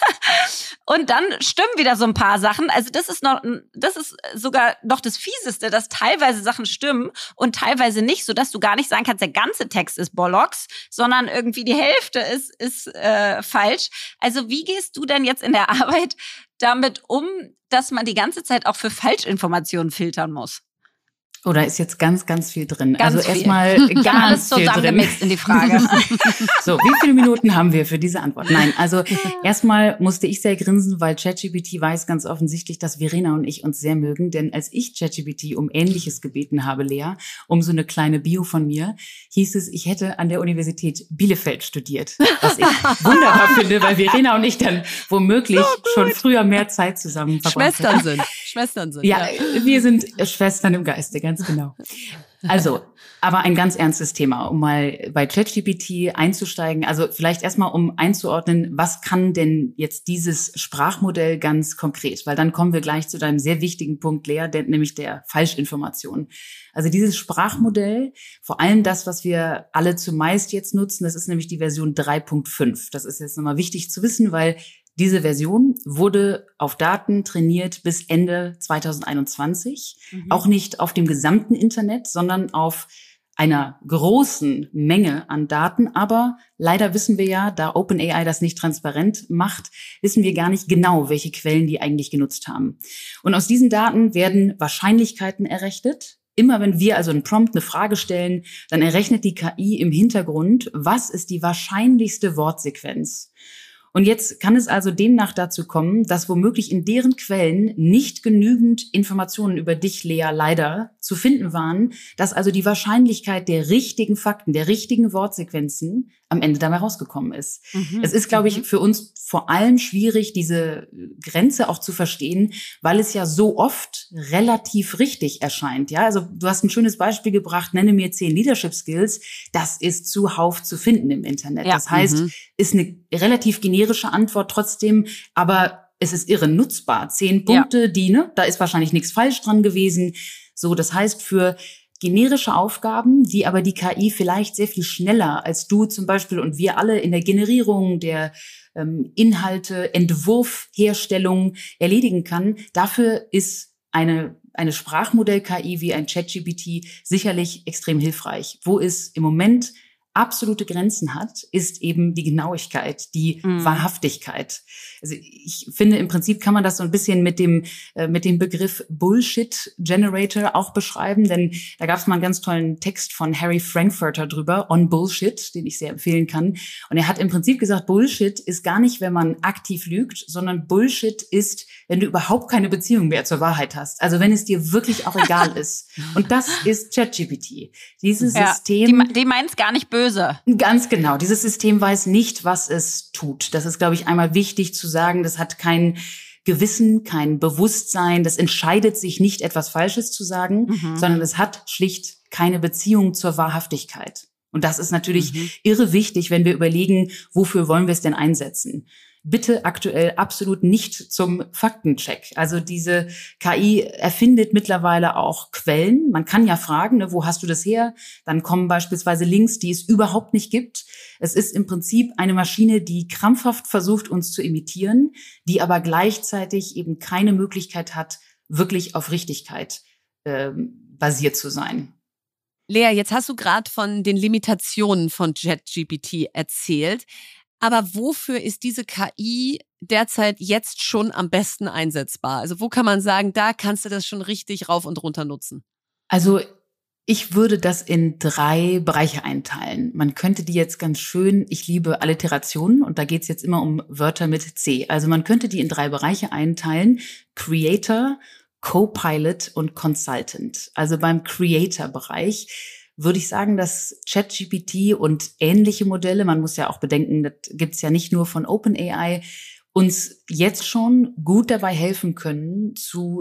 Und dann stimmen wieder so ein paar Sachen. Also das ist noch, das ist sogar noch das Fieseste, dass teilweise Sachen stimmen und teilweise nicht, sodass du gar nicht sagen kannst, der ganze Text ist Bollocks, sondern irgendwie die Hälfte ist ist äh, falsch. Also wie gehst du denn jetzt in der Arbeit damit um, dass man die ganze Zeit auch für Falschinformationen filtern muss? Oder ist jetzt ganz, ganz viel drin? Ganz also viel. erstmal Alles ganz viel drin. zusammengemixt in die Frage. So, wie viele Minuten haben wir für diese Antwort? Nein, also erstmal musste ich sehr grinsen, weil ChatGPT weiß ganz offensichtlich, dass Verena und ich uns sehr mögen. Denn als ich ChatGPT um Ähnliches gebeten habe, Lea, um so eine kleine Bio von mir, hieß es, ich hätte an der Universität Bielefeld studiert. Was ich wunderbar finde, weil Verena und ich dann womöglich so schon früher mehr Zeit zusammen verbracht Schwestern haben. sind. Schwestern sind. Ja, ja, wir sind Schwestern im Geiste, ganz genau. Also, aber ein ganz ernstes Thema, um mal bei ChatGPT einzusteigen. Also vielleicht erstmal, um einzuordnen, was kann denn jetzt dieses Sprachmodell ganz konkret? Weil dann kommen wir gleich zu deinem sehr wichtigen Punkt, Lea, der, nämlich der Falschinformation. Also dieses Sprachmodell, vor allem das, was wir alle zumeist jetzt nutzen, das ist nämlich die Version drei Punkt fünf. Das ist jetzt nochmal wichtig zu wissen, weil diese Version wurde auf Daten trainiert bis Ende zwanzig einundzwanzig. Mhm. Auch nicht auf dem gesamten Internet, sondern auf einer großen Menge an Daten. Aber leider wissen wir ja, da OpenAI das nicht transparent macht, wissen wir gar nicht genau, welche Quellen die eigentlich genutzt haben. Und aus diesen Daten werden Wahrscheinlichkeiten errechnet. Immer wenn wir also einen Prompt, eine Frage stellen, dann errechnet die K I im Hintergrund, was ist die wahrscheinlichste Wortsequenz. Und jetzt kann es also demnach dazu kommen, dass womöglich in deren Quellen nicht genügend Informationen über dich, Lea, leider zu finden waren, dass also die Wahrscheinlichkeit der richtigen Fakten, der richtigen Wortsequenzen am Ende dabei rausgekommen ist. Mhm. Es ist, glaube ich, für uns vor allem schwierig, diese Grenze auch zu verstehen, weil es ja so oft relativ richtig erscheint. Ja, also du hast ein schönes Beispiel gebracht, nenne mir zehn Leadership Skills. Das ist zuhauf zu finden im Internet. Ja. Das heißt, mhm. ist eine relativ generische Antwort trotzdem, aber es ist irre nutzbar. Zehn Punkte, ja. die, ne, da ist wahrscheinlich nichts falsch dran gewesen. So, das heißt, für generische Aufgaben, die aber die K I vielleicht sehr viel schneller als du zum Beispiel und wir alle in der Generierung der ähm, Inhalte, Entwurfherstellung erledigen kann, dafür ist eine eine Sprachmodell-K I wie ein ChatGPT sicherlich extrem hilfreich. Wo es im Moment absolute Grenzen hat, ist eben die Genauigkeit, die mm. Wahrhaftigkeit. Also ich finde, im Prinzip kann man das so ein bisschen mit dem äh, mit dem Begriff Bullshit Generator auch beschreiben, denn da gab es mal einen ganz tollen Text von Harry Frankfurter drüber, On Bullshit, den ich sehr empfehlen kann. Und er hat im Prinzip gesagt, Bullshit ist gar nicht, wenn man aktiv lügt, sondern Bullshit ist, wenn du überhaupt keine Beziehung mehr zur Wahrheit hast. Also wenn es dir wirklich auch egal ist. Und das ist ChatGPT. Dieses ja, System... Die, die meint es gar nicht böse. Ganz genau. Dieses System weiß nicht, was es tut. Das ist, glaube ich, einmal wichtig zu sagen. Das hat kein Gewissen, kein Bewusstsein. Das entscheidet sich nicht, etwas Falsches zu sagen, mhm. sondern es hat schlicht keine Beziehung zur Wahrhaftigkeit. Und das ist natürlich mhm. irre wichtig, wenn wir überlegen, wofür wollen wir es denn einsetzen? Bitte aktuell absolut nicht zum Faktencheck. Also diese K I erfindet mittlerweile auch Quellen. Man kann ja fragen, ne, wo hast du das her? Dann kommen beispielsweise Links, die es überhaupt nicht gibt. Es ist im Prinzip eine Maschine, die krampfhaft versucht, uns zu imitieren, die aber gleichzeitig eben keine Möglichkeit hat, wirklich auf Richtigkeit äh, basiert zu sein. Lea, jetzt hast du gerade von den Limitationen von ChatGPT erzählt. Aber wofür ist diese K I derzeit jetzt schon am besten einsetzbar? Also wo kann man sagen, da kannst du das schon richtig rauf und runter nutzen? Also ich würde das in drei Bereiche einteilen. Man könnte die jetzt ganz schön, ich liebe Alliterationen und da geht's jetzt immer um Wörter mit C. Also man könnte die in drei Bereiche einteilen. Creator, Co-Pilot und Consultant. Also beim Creator-Bereich würde ich sagen, dass ChatGPT und ähnliche Modelle, man muss ja auch bedenken, das gibt's ja nicht nur von OpenAI, uns jetzt schon gut dabei helfen können, zu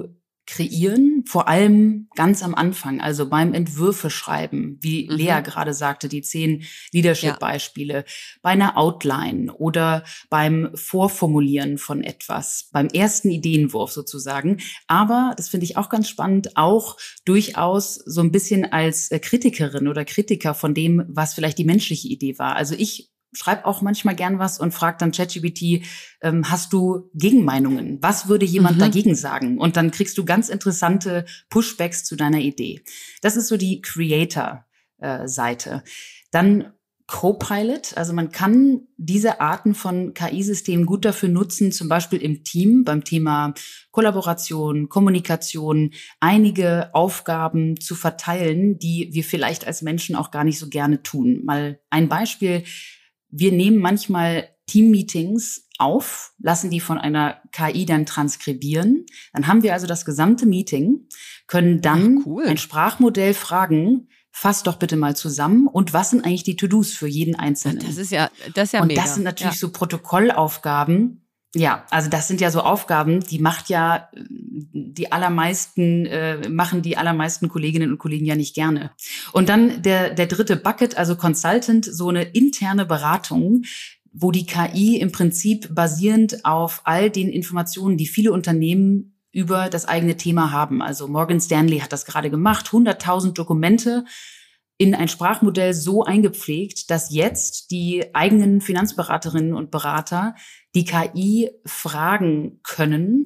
kreieren, vor allem ganz am Anfang, also beim Entwürfe schreiben, wie mhm. Lea gerade sagte, die zehn Leadership-Beispiele, ja. bei einer Outline oder beim Vorformulieren von etwas, beim ersten Ideenwurf sozusagen. Aber, das finde ich auch ganz spannend, auch durchaus so ein bisschen als Kritikerin oder Kritiker von dem, was vielleicht die menschliche Idee war. Also ich schreib auch manchmal gern was und frag dann ChatGPT, ähm, hast du Gegenmeinungen? Was würde jemand mhm. dagegen sagen? Und dann kriegst du ganz interessante Pushbacks zu deiner Idee. Das ist so die Creator-Seite. Dann Copilot, also man kann diese Arten von K I-Systemen gut dafür nutzen, zum Beispiel im Team beim Thema Kollaboration, Kommunikation, einige Aufgaben zu verteilen, die wir vielleicht als Menschen auch gar nicht so gerne tun. Mal ein Beispiel. Wir nehmen manchmal Team-Meetings auf, lassen die von einer K I dann transkribieren. Dann haben wir also das gesamte Meeting, können dann Ach, cool. ein Sprachmodell fragen, fass doch bitte mal zusammen und was sind eigentlich die To-Dos für jeden Einzelnen? Das ist ja, das ist ja und mega. Und das sind natürlich ja. so Protokollaufgaben. Ja, also das sind ja so Aufgaben, die macht ja die allermeisten, äh, machen die allermeisten Kolleginnen und Kollegen ja nicht gerne. Und dann der, der dritte Bucket, also Consultant, so eine interne Beratung, wo die K I im Prinzip basierend auf all den Informationen, die viele Unternehmen über das eigene Thema haben. Also Morgan Stanley hat das gerade gemacht, hunderttausend Dokumente in ein Sprachmodell so eingepflegt, dass jetzt die eigenen Finanzberaterinnen und Berater die K I fragen können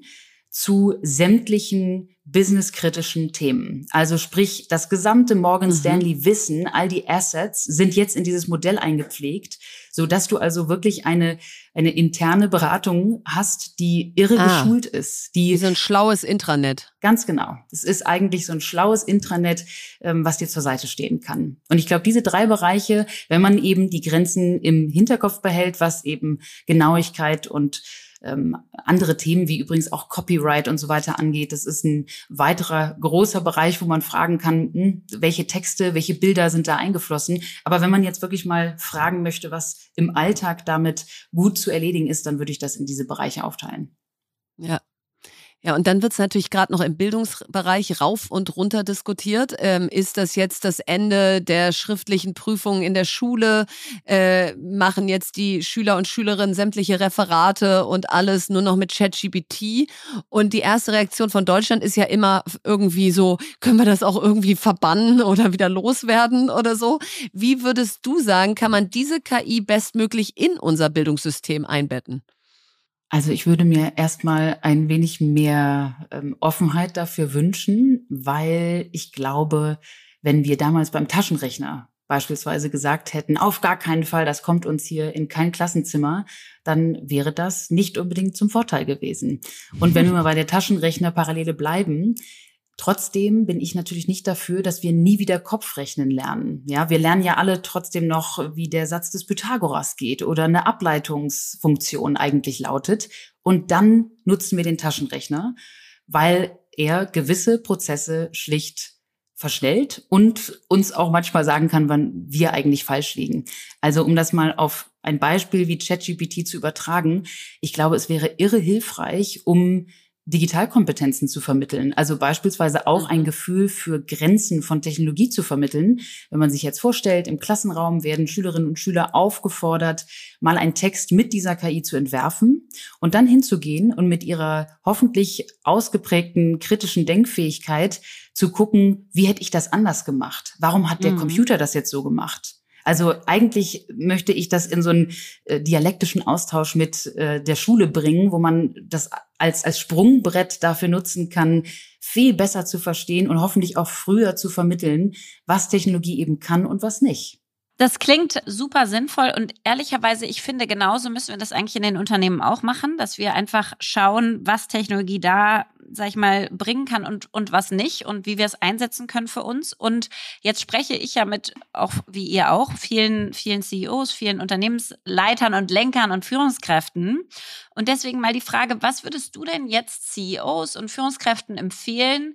zu sämtlichen businesskritischen Themen. Also sprich, das gesamte Morgan mhm. Stanley Wissen, all die Assets sind jetzt in dieses Modell eingepflegt, so dass du also wirklich eine eine interne Beratung hast, die irre ah, geschult ist. Die wie so ein schlaues Intranet. Ganz genau. Es ist eigentlich so ein schlaues Intranet, ähm, was dir zur Seite stehen kann. Und ich glaube, diese drei Bereiche, wenn man eben die Grenzen im Hinterkopf behält, was eben Genauigkeit und ähm, andere Themen wie übrigens auch Copyright und so weiter angeht, das ist ein weiterer großer Bereich, wo man fragen kann, hm, welche Texte, welche Bilder sind da eingeflossen. Aber wenn man jetzt wirklich mal fragen möchte, was im Alltag damit gut zu erledigen ist, dann würde ich das in diese Bereiche aufteilen. Ja. Ja, und dann wird es natürlich gerade noch im Bildungsbereich rauf und runter diskutiert. Ähm, ist das jetzt das Ende der schriftlichen Prüfungen in der Schule? Äh, machen jetzt die Schüler und Schülerinnen sämtliche Referate und alles nur noch mit ChatGPT? Und die erste Reaktion von Deutschland ist ja immer irgendwie so, können wir das auch irgendwie verbannen oder wieder loswerden oder so? Wie würdest du sagen, kann man diese K I bestmöglich in unser Bildungssystem einbetten? Also ich würde mir erstmal ein wenig mehr ähm, Offenheit dafür wünschen, weil ich glaube, wenn wir damals beim Taschenrechner beispielsweise gesagt hätten, auf gar keinen Fall, das kommt uns hier in kein Klassenzimmer, dann wäre das nicht unbedingt zum Vorteil gewesen. Und wenn wir mal bei der Taschenrechner-Parallele bleiben, trotzdem bin ich natürlich nicht dafür, dass wir nie wieder Kopfrechnen lernen. Ja, wir lernen ja alle trotzdem noch, wie der Satz des Pythagoras geht oder eine Ableitungsfunktion eigentlich lautet. Und dann nutzen wir den Taschenrechner, weil er gewisse Prozesse schlicht verschnellt und uns auch manchmal sagen kann, wann wir eigentlich falsch liegen. Also um das mal auf ein Beispiel wie ChatGPT zu übertragen, ich glaube, es wäre irre hilfreich, um Digitalkompetenzen zu vermitteln, also beispielsweise auch ein Gefühl für Grenzen von Technologie zu vermitteln. Wenn man sich jetzt vorstellt, im Klassenraum werden Schülerinnen und Schüler aufgefordert, mal einen Text mit dieser K I zu entwerfen und dann hinzugehen und mit ihrer hoffentlich ausgeprägten kritischen Denkfähigkeit zu gucken, wie hätte ich das anders gemacht? Warum hat der mhm. Computer das jetzt so gemacht? Also eigentlich möchte ich das in so einen äh, dialektischen Austausch mit äh, der Schule bringen, wo man das als als Sprungbrett dafür nutzen kann, viel besser zu verstehen und hoffentlich auch früher zu vermitteln, was Technologie eben kann und was nicht. Das klingt super sinnvoll und ehrlicherweise, ich finde, genauso müssen wir das eigentlich in den Unternehmen auch machen, dass wir einfach schauen, was Technologie da, sag ich mal, bringen kann und, und was nicht und wie wir es einsetzen können für uns. Und jetzt spreche ich ja mit, auch wie ihr auch, vielen, vielen C E Os, vielen Unternehmensleitern und Lenkern und Führungskräften. Und deswegen mal die Frage, was würdest du denn jetzt C E Os und Führungskräften empfehlen,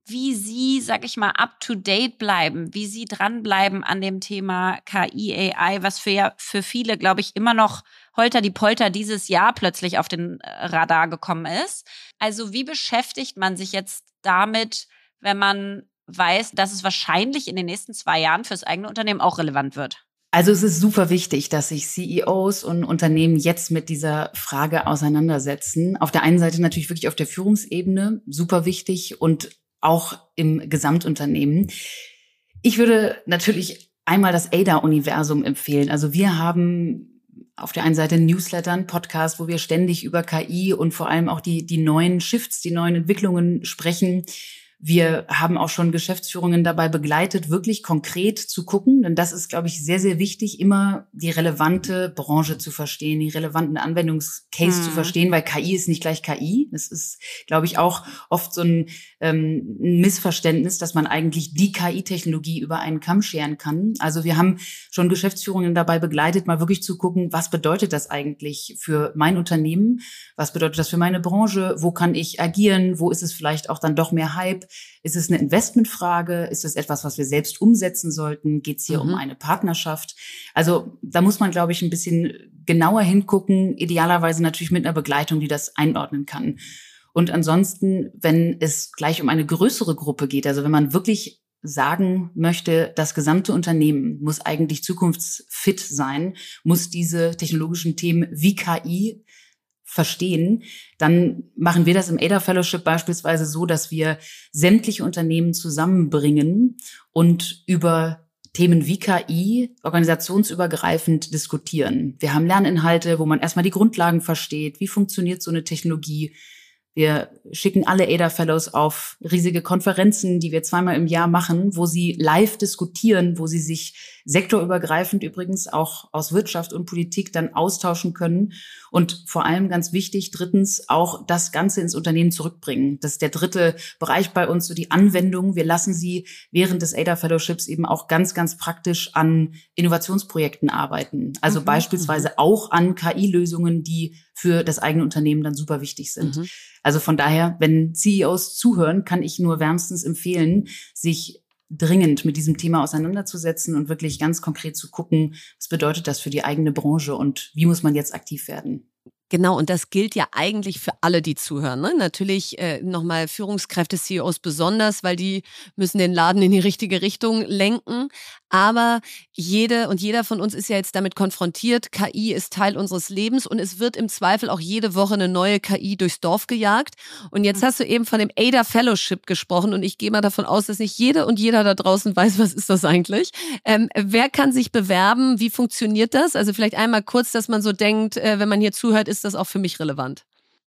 wie Sie, sag ich mal, up to date bleiben, wie Sie dranbleiben an dem Thema K I, A I, was für ja für viele, glaube ich, immer noch holter die Polter dieses Jahr plötzlich auf den Radar gekommen ist. Also wie beschäftigt man sich jetzt damit, wenn man weiß, dass es wahrscheinlich in den nächsten zwei Jahren fürs eigene Unternehmen auch relevant wird? Also es ist super wichtig, dass sich C E Os und Unternehmen jetzt mit dieser Frage auseinandersetzen. Auf der einen Seite natürlich wirklich auf der Führungsebene, super wichtig, und auch im Gesamtunternehmen. Ich würde natürlich einmal das A D A-Universum empfehlen. Also wir haben auf der einen Seite einen Newsletter, einen Podcast, wo wir ständig über K I und vor allem auch die, die neuen Shifts, die neuen Entwicklungen sprechen. Wir haben auch schon Geschäftsführungen dabei begleitet, wirklich konkret zu gucken, denn das ist, glaube ich, sehr, sehr wichtig, immer die relevante Branche zu verstehen, die relevanten Anwendungscase mhm. zu verstehen, weil K I ist nicht gleich K I. Das ist, glaube ich, auch oft so ein, ähm, ein Missverständnis, dass man eigentlich die K I-Technologie über einen Kamm scheren kann. Also wir haben schon Geschäftsführungen dabei begleitet, mal wirklich zu gucken, was bedeutet das eigentlich für mein Unternehmen? Was bedeutet das für meine Branche? Wo kann ich agieren? Wo ist es vielleicht auch dann doch mehr Hype? Ist es eine Investmentfrage? Ist es etwas, was wir selbst umsetzen sollten? Geht es hier mhm. um eine Partnerschaft? Also da muss man, glaube ich, ein bisschen genauer hingucken, idealerweise natürlich mit einer Begleitung, die das einordnen kann. Und ansonsten, wenn es gleich um eine größere Gruppe geht, also wenn man wirklich sagen möchte, das gesamte Unternehmen muss eigentlich zukunftsfit sein, muss diese technologischen Themen wie K I verstehen, dann machen wir das im A D A Fellowship beispielsweise so, dass wir sämtliche Unternehmen zusammenbringen und über Themen wie K I organisationsübergreifend diskutieren. Wir haben Lerninhalte, wo man erstmal die Grundlagen versteht, wie funktioniert so eine Technologie. Wir schicken alle A D A Fellows auf riesige Konferenzen, die wir zweimal im Jahr machen, wo sie live diskutieren, wo sie sich sektorübergreifend übrigens auch aus Wirtschaft und Politik dann austauschen können. Und vor allem ganz wichtig, drittens, auch das Ganze ins Unternehmen zurückbringen. Das ist der dritte Bereich bei uns, so die Anwendung. Wir lassen sie während des A D A Fellowships eben auch ganz, ganz praktisch an Innovationsprojekten arbeiten. Also mhm, beispielsweise mhm. auch an K I-Lösungen, die für das eigene Unternehmen dann super wichtig sind. Mhm. Also von daher, wenn C E Os zuhören, kann ich nur wärmstens empfehlen, sich dringend mit diesem Thema auseinanderzusetzen und wirklich ganz konkret zu gucken, was bedeutet das für die eigene Branche und wie muss man jetzt aktiv werden. Genau, und das gilt ja eigentlich für alle, die zuhören. Ne? Natürlich äh, nochmal Führungskräfte, C E Os besonders, weil die müssen den Laden in die richtige Richtung lenken. Aber jede und jeder von uns ist ja jetzt damit konfrontiert. K I ist Teil unseres Lebens und es wird im Zweifel auch jede Woche eine neue K I durchs Dorf gejagt. Und jetzt hast du eben von dem A D A Fellowship gesprochen und ich gehe mal davon aus, dass nicht jede und jeder da draußen weiß, was ist das eigentlich. Ähm, wer kann sich bewerben? Wie funktioniert das? Also vielleicht einmal kurz, dass man so denkt, äh, wenn man hier zuhört, ist das auch für mich relevant.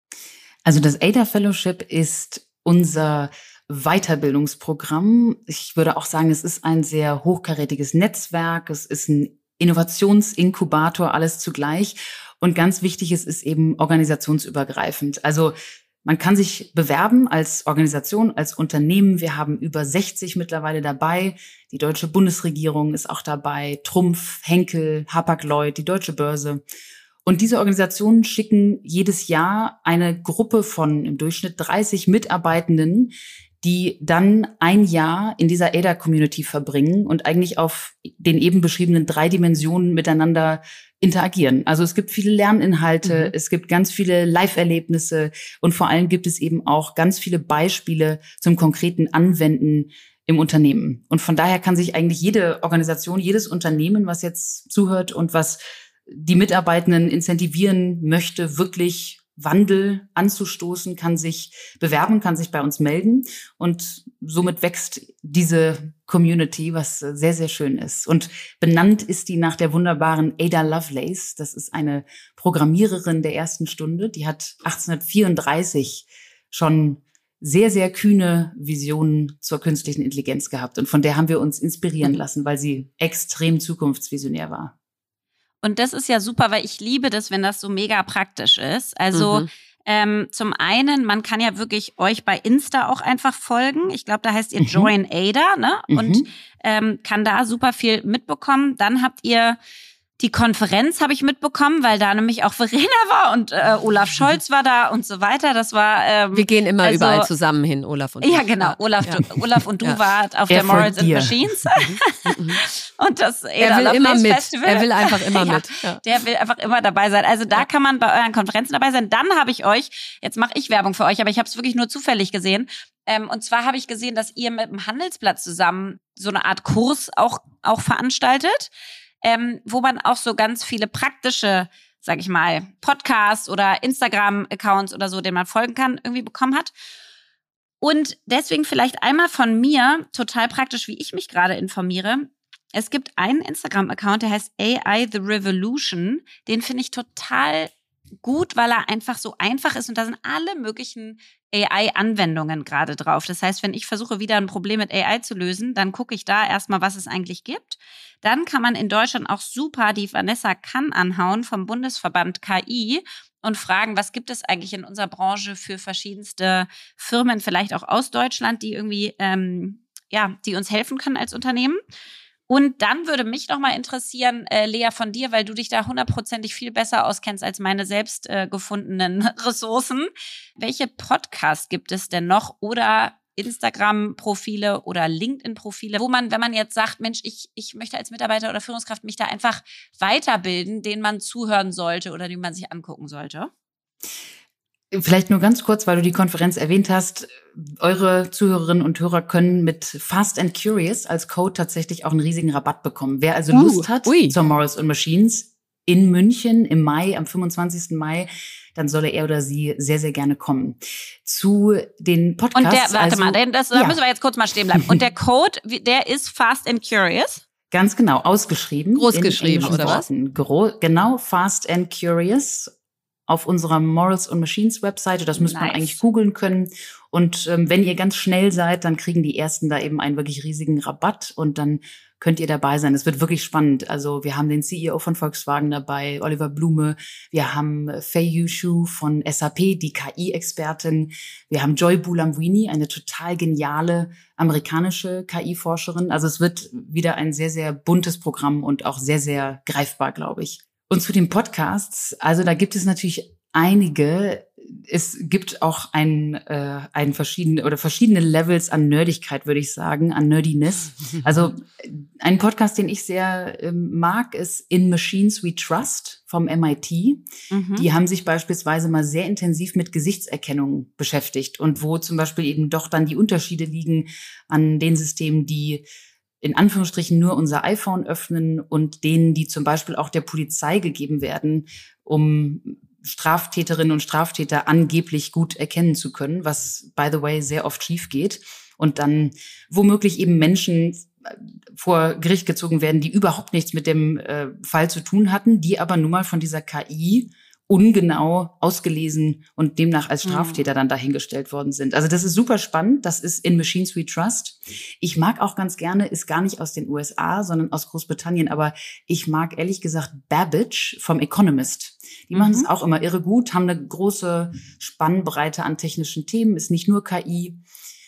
Also das A D A Fellowship ist unser Weiterbildungsprogramm. Ich würde auch sagen, es ist ein sehr hochkarätiges Netzwerk. Es ist ein Innovationsinkubator, alles zugleich. Und ganz wichtig, es ist eben organisationsübergreifend. Also man kann sich bewerben als Organisation, als Unternehmen. Wir haben über sechzig mittlerweile dabei. Die deutsche Bundesregierung ist auch dabei. Trumpf, Henkel, Hapag-Lloyd, die Deutsche Börse. Und diese Organisationen schicken jedes Jahr eine Gruppe von im Durchschnitt dreißig Mitarbeitenden, die dann ein Jahr in dieser A D A-Community verbringen und eigentlich auf den eben beschriebenen drei Dimensionen miteinander interagieren. Also es gibt viele Lerninhalte, mhm. es gibt ganz viele Live-Erlebnisse und vor allem gibt es eben auch ganz viele Beispiele zum konkreten Anwenden im Unternehmen. Und von daher kann sich eigentlich jede Organisation, jedes Unternehmen, was jetzt zuhört und was die Mitarbeitenden incentivieren möchte, wirklich Wandel anzustoßen, kann sich bewerben, kann sich bei uns melden und somit wächst diese Community, was sehr, sehr schön ist. Und benannt ist die nach der wunderbaren Ada Lovelace. Das ist eine Programmiererin der ersten Stunde. Die hat achtzehnhundertvierunddreißig schon sehr, sehr kühne Visionen zur künstlichen Intelligenz gehabt. Und von der haben wir uns inspirieren lassen, weil sie extrem zukunftsvisionär war. Und das ist ja super, weil ich liebe das, wenn das so mega praktisch ist. Also mhm. ähm, zum einen, man kann ja wirklich euch bei Insta auch einfach folgen. Ich glaube, da heißt ihr mhm. Join Ada, ne? Mhm. Und ähm, kann da super viel mitbekommen. Dann habt ihr Die Konferenz habe ich mitbekommen, weil da nämlich auch Verena war und äh, Olaf Scholz war da und so weiter. Das war ähm, Wir gehen immer also, überall zusammen hin, Olaf und ich. Ja, genau. Olaf, ja. Du, Olaf und du ja. wart auf Er der Morals and dir. Machines. und das Er will Love immer Place mit. Festival. Er will einfach immer ja, mit. Ja. Der will einfach immer dabei sein. Also da ja. kann man bei euren Konferenzen dabei sein. Dann habe ich euch, jetzt mache ich Werbung für euch, aber ich habe es wirklich nur zufällig gesehen. Ähm, und zwar habe ich gesehen, dass ihr mit dem Handelsblatt zusammen so eine Art Kurs auch, auch veranstaltet. Ähm, wo man auch so ganz viele praktische, sag ich mal, Podcasts oder Instagram-Accounts oder so, denen man folgen kann, irgendwie bekommen hat. Und deswegen vielleicht einmal von mir, total praktisch, wie ich mich gerade informiere. Es gibt einen Instagram-Account, der heißt A I The Revolution. Den finde ich total gut, weil er einfach so einfach ist und da sind alle möglichen A I-Anwendungen gerade drauf. Das heißt, wenn ich versuche, wieder ein Problem mit A I zu lösen, dann gucke ich da erstmal, was es eigentlich gibt. Dann kann man in Deutschland auch super die Vanessa Kann anhauen vom Bundesverband K I und fragen, was gibt es eigentlich in unserer Branche für verschiedenste Firmen, vielleicht auch aus Deutschland, die irgendwie, ähm, ja, die uns helfen können als Unternehmen. Und dann würde mich noch mal interessieren, äh, Lea, von dir, weil du dich da hundertprozentig viel besser auskennst als meine selbst äh, gefundenen Ressourcen. Welche Podcasts gibt es denn noch oder Instagram-Profile oder LinkedIn-Profile, wo man, wenn man jetzt sagt, Mensch, ich, ich möchte als Mitarbeiter oder Führungskraft mich da einfach weiterbilden, denen man zuhören sollte oder die man sich angucken sollte? Vielleicht nur ganz kurz, weil du die Konferenz erwähnt hast. Eure Zuhörerinnen und Hörer können mit Fast and Curious als Code tatsächlich auch einen riesigen Rabatt bekommen. Wer also uh, Lust hat ui. zur Morals and Machines in München im Mai, am fünfundzwanzigsten Mai, dann solle er oder sie sehr, sehr gerne kommen. Zu den Podcasts. Und der, warte also, mal, das, ja. da müssen wir jetzt kurz mal stehen bleiben. Und der Code, der ist Fast and Curious? Ganz genau, ausgeschrieben. Groß geschrieben, oder was? Gro- genau, Fast and Curious. Auf unserer Morals und Machines Webseite. Das müsste Nice. man eigentlich googeln können. Und ähm, wenn ihr ganz schnell seid, dann kriegen die Ersten da eben einen wirklich riesigen Rabatt und dann könnt ihr dabei sein. Es wird wirklich spannend. Also wir haben den C E O von Volkswagen dabei, Oliver Blume. Wir haben Fei Yushu von S A P, die K I-Expertin. Wir haben Joy Buolamwini, eine total geniale amerikanische K I-Forscherin. Also es wird wieder ein sehr, sehr buntes Programm und auch sehr, sehr greifbar, glaube ich. Und zu den Podcasts, also da gibt es natürlich einige. Es gibt auch ein, äh, ein verschiedene oder verschiedene Levels an Nerdigkeit, würde ich sagen, an Nerdiness. Also ein Podcast, den ich sehr ähm, mag, ist In Machines We Trust vom M I T. Mhm. Die haben sich beispielsweise mal sehr intensiv mit Gesichtserkennung beschäftigt und wo zum Beispiel eben doch dann die Unterschiede liegen an den Systemen, die in Anführungsstrichen nur unser iPhone öffnen und denen, die zum Beispiel auch der Polizei gegeben werden, um Straftäterinnen und Straftäter angeblich gut erkennen zu können, was, by the way, sehr oft schief geht. Und dann womöglich eben Menschen vor Gericht gezogen werden, die überhaupt nichts mit dem äh, Fall zu tun hatten, die aber nun mal von dieser K I ungenau ausgelesen und demnach als Straftäter dann dahingestellt worden sind. Also das ist super spannend. Das ist In Machines We Trust. Ich mag auch ganz gerne, ist gar nicht aus den U S A, sondern aus Großbritannien, aber ich mag ehrlich gesagt Babbage vom Economist. Die mhm. machen es auch immer irre gut, haben eine große Spannbreite an technischen Themen, ist nicht nur K I.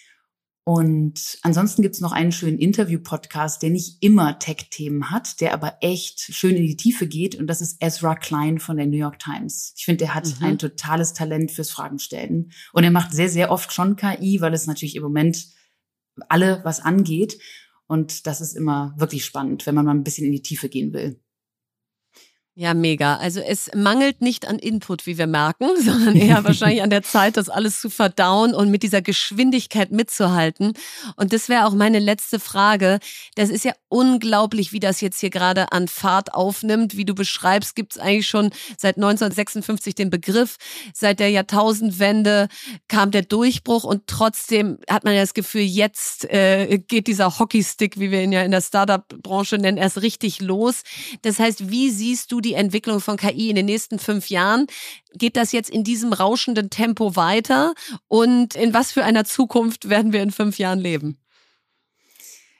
Und ansonsten gibt's noch einen schönen Interview-Podcast, der nicht immer Tech-Themen hat, der aber echt schön in die Tiefe geht. Und das ist Ezra Klein von der New York Times. Ich finde, der hat mhm. ein totales Talent fürs Fragenstellen. Und er macht sehr, sehr oft schon K I, weil es natürlich im Moment alle was angeht. Und das ist immer wirklich spannend, wenn man mal ein bisschen in die Tiefe gehen will. Ja, mega. Also es mangelt nicht an Input, wie wir merken, sondern eher wahrscheinlich an der Zeit, das alles zu verdauen und mit dieser Geschwindigkeit mitzuhalten. Und das wäre auch meine letzte Frage. Das ist ja unglaublich, wie das jetzt hier gerade an Fahrt aufnimmt. Wie du beschreibst, gibt es eigentlich schon seit neunzehnhundertsechsundfünfzig den Begriff. Seit der Jahrtausendwende kam der Durchbruch und trotzdem hat man ja das Gefühl, jetzt äh, geht dieser Hockeystick, wie wir ihn ja in der Startup-Branche nennen, erst richtig los. Das heißt, wie siehst du die Entwicklung von K I in den nächsten fünf Jahren? Geht das jetzt in diesem rauschenden Tempo weiter? Und in was für einer Zukunft werden wir in fünf Jahren leben?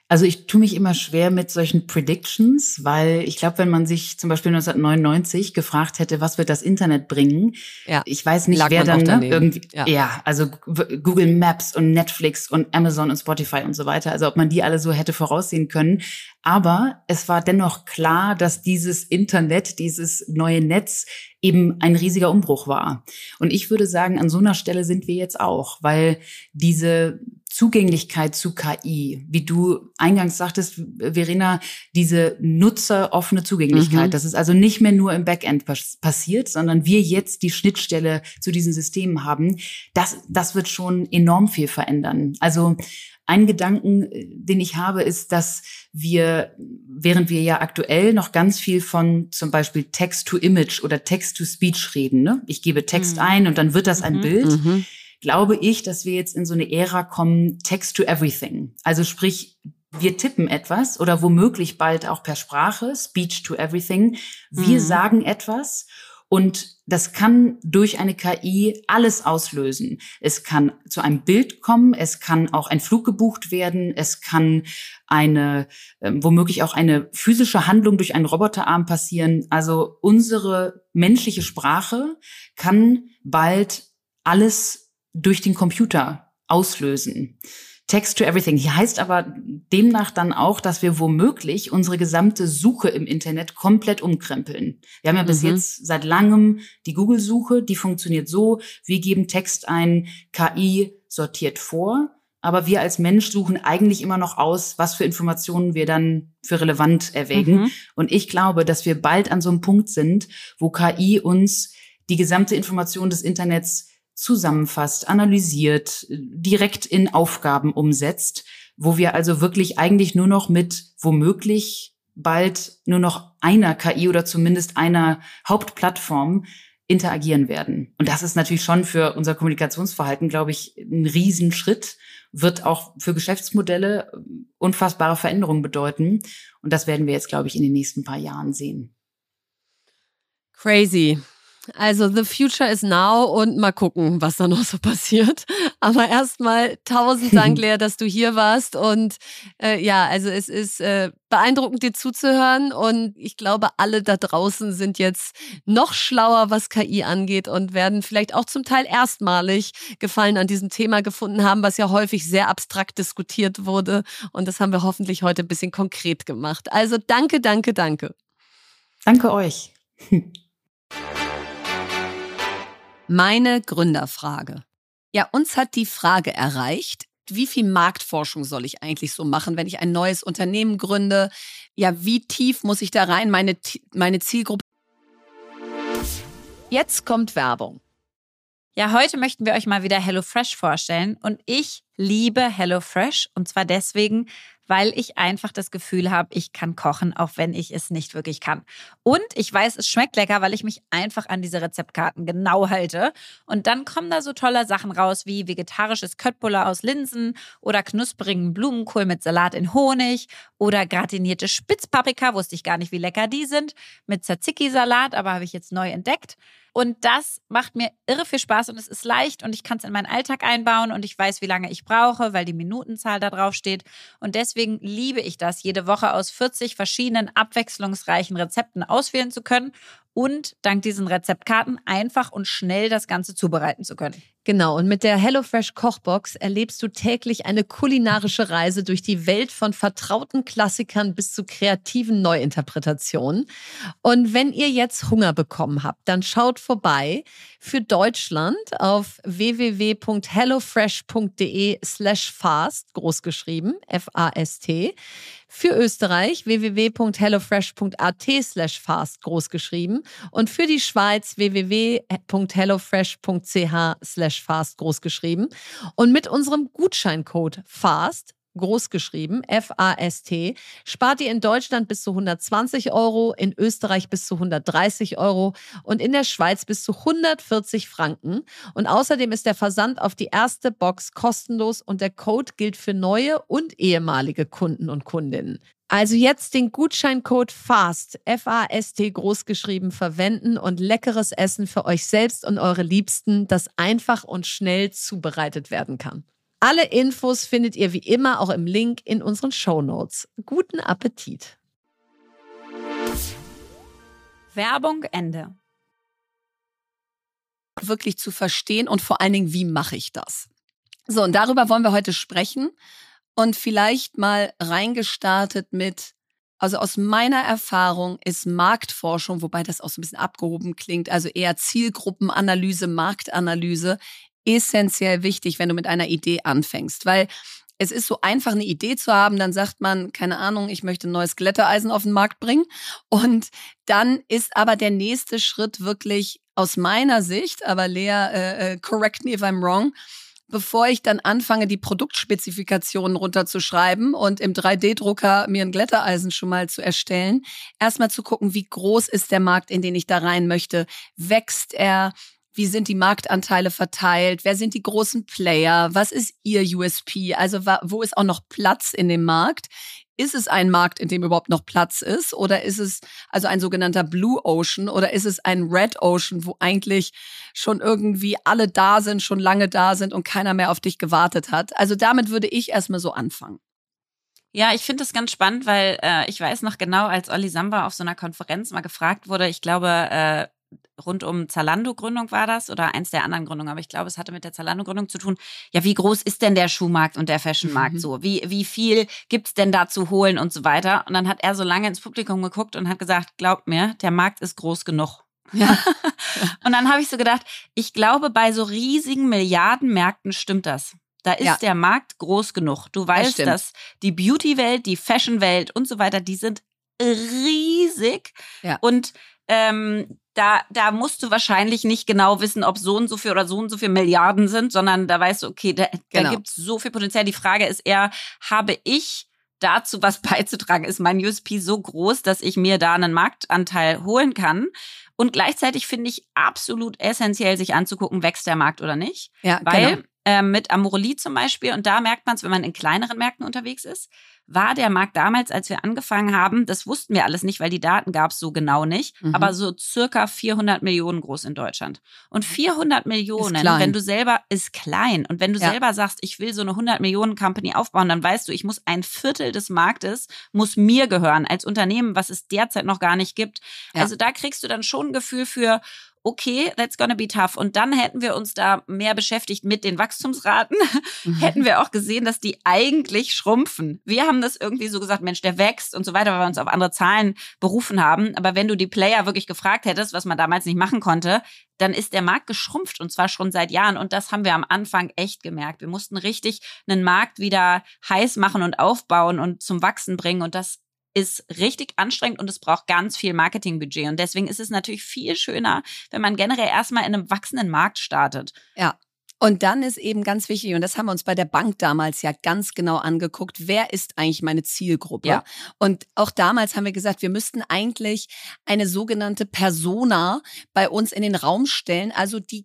Also ich tue mich immer schwer mit solchen Predictions, weil ich glaube, wenn man sich zum Beispiel neunzehnhundertneunundneunzig gefragt hätte, was wird das Internet bringen, Ja. ich weiß nicht, Lag wer man dann auch ne, daneben. irgendwie, Ja. ja. also Google Maps und Netflix und Amazon und Spotify und so weiter, also ob man die alle so hätte voraussehen können. Aber es war dennoch klar, dass dieses Internet, dieses neue Netz eben ein riesiger Umbruch war. Und ich würde sagen, an so einer Stelle sind wir jetzt auch, weil diese Zugänglichkeit zu K I, wie du eingangs sagtest, Verena, diese nutzeroffene Zugänglichkeit, Mhm. das ist also nicht mehr nur im Backend pas- passiert, sondern wir jetzt die Schnittstelle zu diesen Systemen haben, das, das wird schon enorm viel verändern. Also ein Gedanken, den ich habe, ist, dass wir, während wir ja aktuell noch ganz viel von zum Beispiel Text-to-Image oder Text-to-Speech reden, ne? Ich gebe Text Mhm. ein und dann wird das ein Mhm. Bild, Mhm. glaube ich, dass wir jetzt in so eine Ära kommen, Text-to-Everything. Also sprich, wir tippen etwas oder womöglich bald auch per Sprache, Speech-to-Everything. Wir Mhm. sagen etwas und das kann durch eine K I alles auslösen. Es kann zu einem Bild kommen, es kann auch ein Flug gebucht werden, es kann eine, ähm, womöglich auch eine physische Handlung durch einen Roboterarm passieren. Also unsere menschliche Sprache kann bald alles durch den Computer auslösen. Text to everything. Hier heißt aber demnach dann auch, dass wir womöglich unsere gesamte Suche im Internet komplett umkrempeln. Wir haben ja bis Mhm. jetzt seit langem die Google-Suche, die funktioniert so, wir geben Text ein, K I sortiert vor, aber wir als Mensch suchen eigentlich immer noch aus, was für Informationen wir dann für relevant erwägen. Mhm. Und ich glaube, dass wir bald an so einem Punkt sind, wo K I uns die gesamte Information des Internets zusammenfasst, analysiert, direkt in Aufgaben umsetzt, wo wir also wirklich eigentlich nur noch mit womöglich bald nur noch einer K I oder zumindest einer Hauptplattform interagieren werden. Und das ist natürlich schon für unser Kommunikationsverhalten, glaube ich, ein Riesenschritt, wird auch für Geschäftsmodelle unfassbare Veränderungen bedeuten. Und das werden wir jetzt, glaube ich, in den nächsten paar Jahren sehen. Crazy. Also the future is now und mal gucken, was da noch so passiert. Aber erstmal tausend Dank, Lea, dass du hier warst. Und äh, ja, also es ist äh, beeindruckend, dir zuzuhören. Und ich glaube, alle da draußen sind jetzt noch schlauer, was K I angeht und werden vielleicht auch zum Teil erstmalig Gefallen an diesem Thema gefunden haben, was ja häufig sehr abstrakt diskutiert wurde. Und das haben wir hoffentlich heute ein bisschen konkret gemacht. Also danke, danke, danke. Danke euch. Meine Gründerfrage. Ja, uns hat die Frage erreicht, wie viel Marktforschung soll ich eigentlich so machen, wenn ich ein neues Unternehmen gründe? Ja, wie tief muss ich da rein, meine, meine Zielgruppe? Jetzt kommt Werbung. Ja, heute möchten wir euch mal wieder HelloFresh vorstellen und ich liebe HelloFresh und zwar deswegen, weil ich einfach das Gefühl habe, ich kann kochen, auch wenn ich es nicht wirklich kann. Und ich weiß, es schmeckt lecker, weil ich mich einfach an diese Rezeptkarten genau halte. Und dann kommen da so tolle Sachen raus wie vegetarisches Köttbullar aus Linsen oder knusprigen Blumenkohl mit Salat in Honig oder gratinierte Spitzpaprika, wusste ich gar nicht, wie lecker die sind, mit Tzatziki-Salat, aber habe ich jetzt neu entdeckt. Und das macht mir irre viel Spaß und es ist leicht und ich kann es in meinen Alltag einbauen und ich weiß, wie lange ich brauche, weil die Minutenzahl da drauf steht. Und deswegen liebe ich das, jede Woche aus vierzig verschiedenen abwechslungsreichen Rezepten auswählen zu können und dank diesen Rezeptkarten einfach und schnell das Ganze zubereiten zu können. Genau, und mit der HelloFresh Kochbox erlebst du täglich eine kulinarische Reise durch die Welt von vertrauten Klassikern bis zu kreativen Neuinterpretationen. Und wenn ihr jetzt Hunger bekommen habt, dann schaut vorbei für Deutschland auf www.hellofresh.de slash fast, großgeschrieben, F A S T. Für Österreich www.hellofresh.at slash fast, großgeschrieben. Und für die Schweiz www.hellofresh.ch slash fast, großgeschrieben. Und mit unserem Gutscheincode FAST, großgeschrieben, F A S T, spart ihr in Deutschland bis zu hundertzwanzig Euro, in Österreich bis zu hundertdreißig Euro und in der Schweiz bis zu hundertvierzig Franken. Und außerdem ist der Versand auf die erste Box kostenlos und der Code gilt für neue und ehemalige Kunden und Kundinnen. Also jetzt den Gutscheincode FAST, F A S T großgeschrieben, verwenden und leckeres Essen für euch selbst und eure Liebsten, das einfach und schnell zubereitet werden kann. Alle Infos findet ihr wie immer auch im Link in unseren Shownotes. Guten Appetit! Werbung Ende. Wirklich zu verstehen und vor allen Dingen, wie mache ich das? So, und darüber wollen wir heute sprechen und vielleicht mal reingestartet mit, also aus meiner Erfahrung ist Marktforschung, wobei das auch so ein bisschen abgehoben klingt, also eher Zielgruppenanalyse, Marktanalyse, essentiell wichtig, wenn du mit einer Idee anfängst, weil es ist so einfach, eine Idee zu haben, dann sagt man, keine Ahnung, ich möchte ein neues Glättereisen auf den Markt bringen. Und dann ist aber der nächste Schritt wirklich aus meiner Sicht, aber Lea, äh, correct me if I'm wrong, bevor ich dann anfange, die Produktspezifikationen runterzuschreiben und im drei D Drucker mir ein Glättereisen schon mal zu erstellen, erstmal zu gucken, wie groß ist der Markt, in den ich da rein möchte. Wächst er? Wie sind die Marktanteile verteilt? Wer sind die großen Player? Was ist ihr U S P? Also wo ist auch noch Platz in dem Markt? Ist es ein Markt, in dem überhaupt noch Platz ist? Oder ist es also ein sogenannter Blue Ocean? Oder ist es ein Red Ocean, wo eigentlich schon irgendwie alle da sind, schon lange da sind und keiner mehr auf dich gewartet hat? Also damit würde ich erstmal so anfangen. Ja, ich finde das ganz spannend, weil äh, ich weiß noch genau, als Olli Samba auf so einer Konferenz mal gefragt wurde, ich glaube, äh, rund um Zalando-Gründung war das oder eins der anderen Gründungen, aber ich glaube, es hatte mit der Zalando-Gründung zu tun. Ja, wie groß ist denn der Schuhmarkt und der Fashionmarkt Mhm. so? Wie, wie viel gibt's denn da zu holen und so weiter? Und dann hat er so lange ins Publikum geguckt und hat gesagt, glaubt mir, der Markt ist groß genug. Ja. Und dann habe ich so gedacht, ich glaube, bei so riesigen Milliardenmärkten stimmt das. Da ist Ja. der Markt groß genug. Du weißt, stimmt. dass die Beauty-Welt, die Fashion-Welt und so weiter, die sind riesig. Ja. Und ähm, da, da musst du wahrscheinlich nicht genau wissen, ob so und so viel oder so und so viel Milliarden sind, sondern da weißt du, okay, da, Genau. da gibt es so viel Potenzial. Die Frage ist eher, habe ich dazu was beizutragen? Ist mein U S P so groß, dass ich mir da einen Marktanteil holen kann? Und gleichzeitig finde ich absolut essentiell, sich anzugucken, wächst der Markt oder nicht. Ja, Weil genau. äh, mit Amorelie zum Beispiel, und da merkt man es, wenn man in kleineren Märkten unterwegs ist, war der Markt damals, als wir angefangen haben, das wussten wir alles nicht, weil die Daten gab es so genau nicht, Mhm. aber so circa vierhundert Millionen groß in Deutschland. Und vierhundert Millionen, Ist klein. wenn du selber, ist klein. Und wenn du Ja. selber sagst, ich will so eine hundert Millionen Company aufbauen, dann weißt du, ich muss ein Viertel des Marktes, muss mir gehören als Unternehmen, was es derzeit noch gar nicht gibt. Ja. Also da kriegst du dann schon ein Gefühl für, okay, that's gonna be tough. Und dann hätten wir uns da mehr beschäftigt mit den Wachstumsraten, Mhm. hätten wir auch gesehen, dass die eigentlich schrumpfen. Wir haben das irgendwie so gesagt, Mensch, der wächst und so weiter, weil wir uns auf andere Zahlen berufen haben. Aber wenn du die Player wirklich gefragt hättest, was man damals nicht machen konnte, dann ist der Markt geschrumpft und zwar schon seit Jahren. Und das haben wir am Anfang echt gemerkt. Wir mussten richtig einen Markt wieder heiß machen und aufbauen und zum Wachsen bringen. Und das ist richtig anstrengend und es braucht ganz viel Marketingbudget. Und deswegen ist es natürlich viel schöner, wenn man generell erstmal in einem wachsenden Markt startet. Ja. Und dann ist eben ganz wichtig, und das haben wir uns bei der Bank damals ja ganz genau angeguckt, wer ist eigentlich meine Zielgruppe? Ja. Und auch damals haben wir gesagt, wir müssten eigentlich eine sogenannte Persona bei uns in den Raum stellen, also die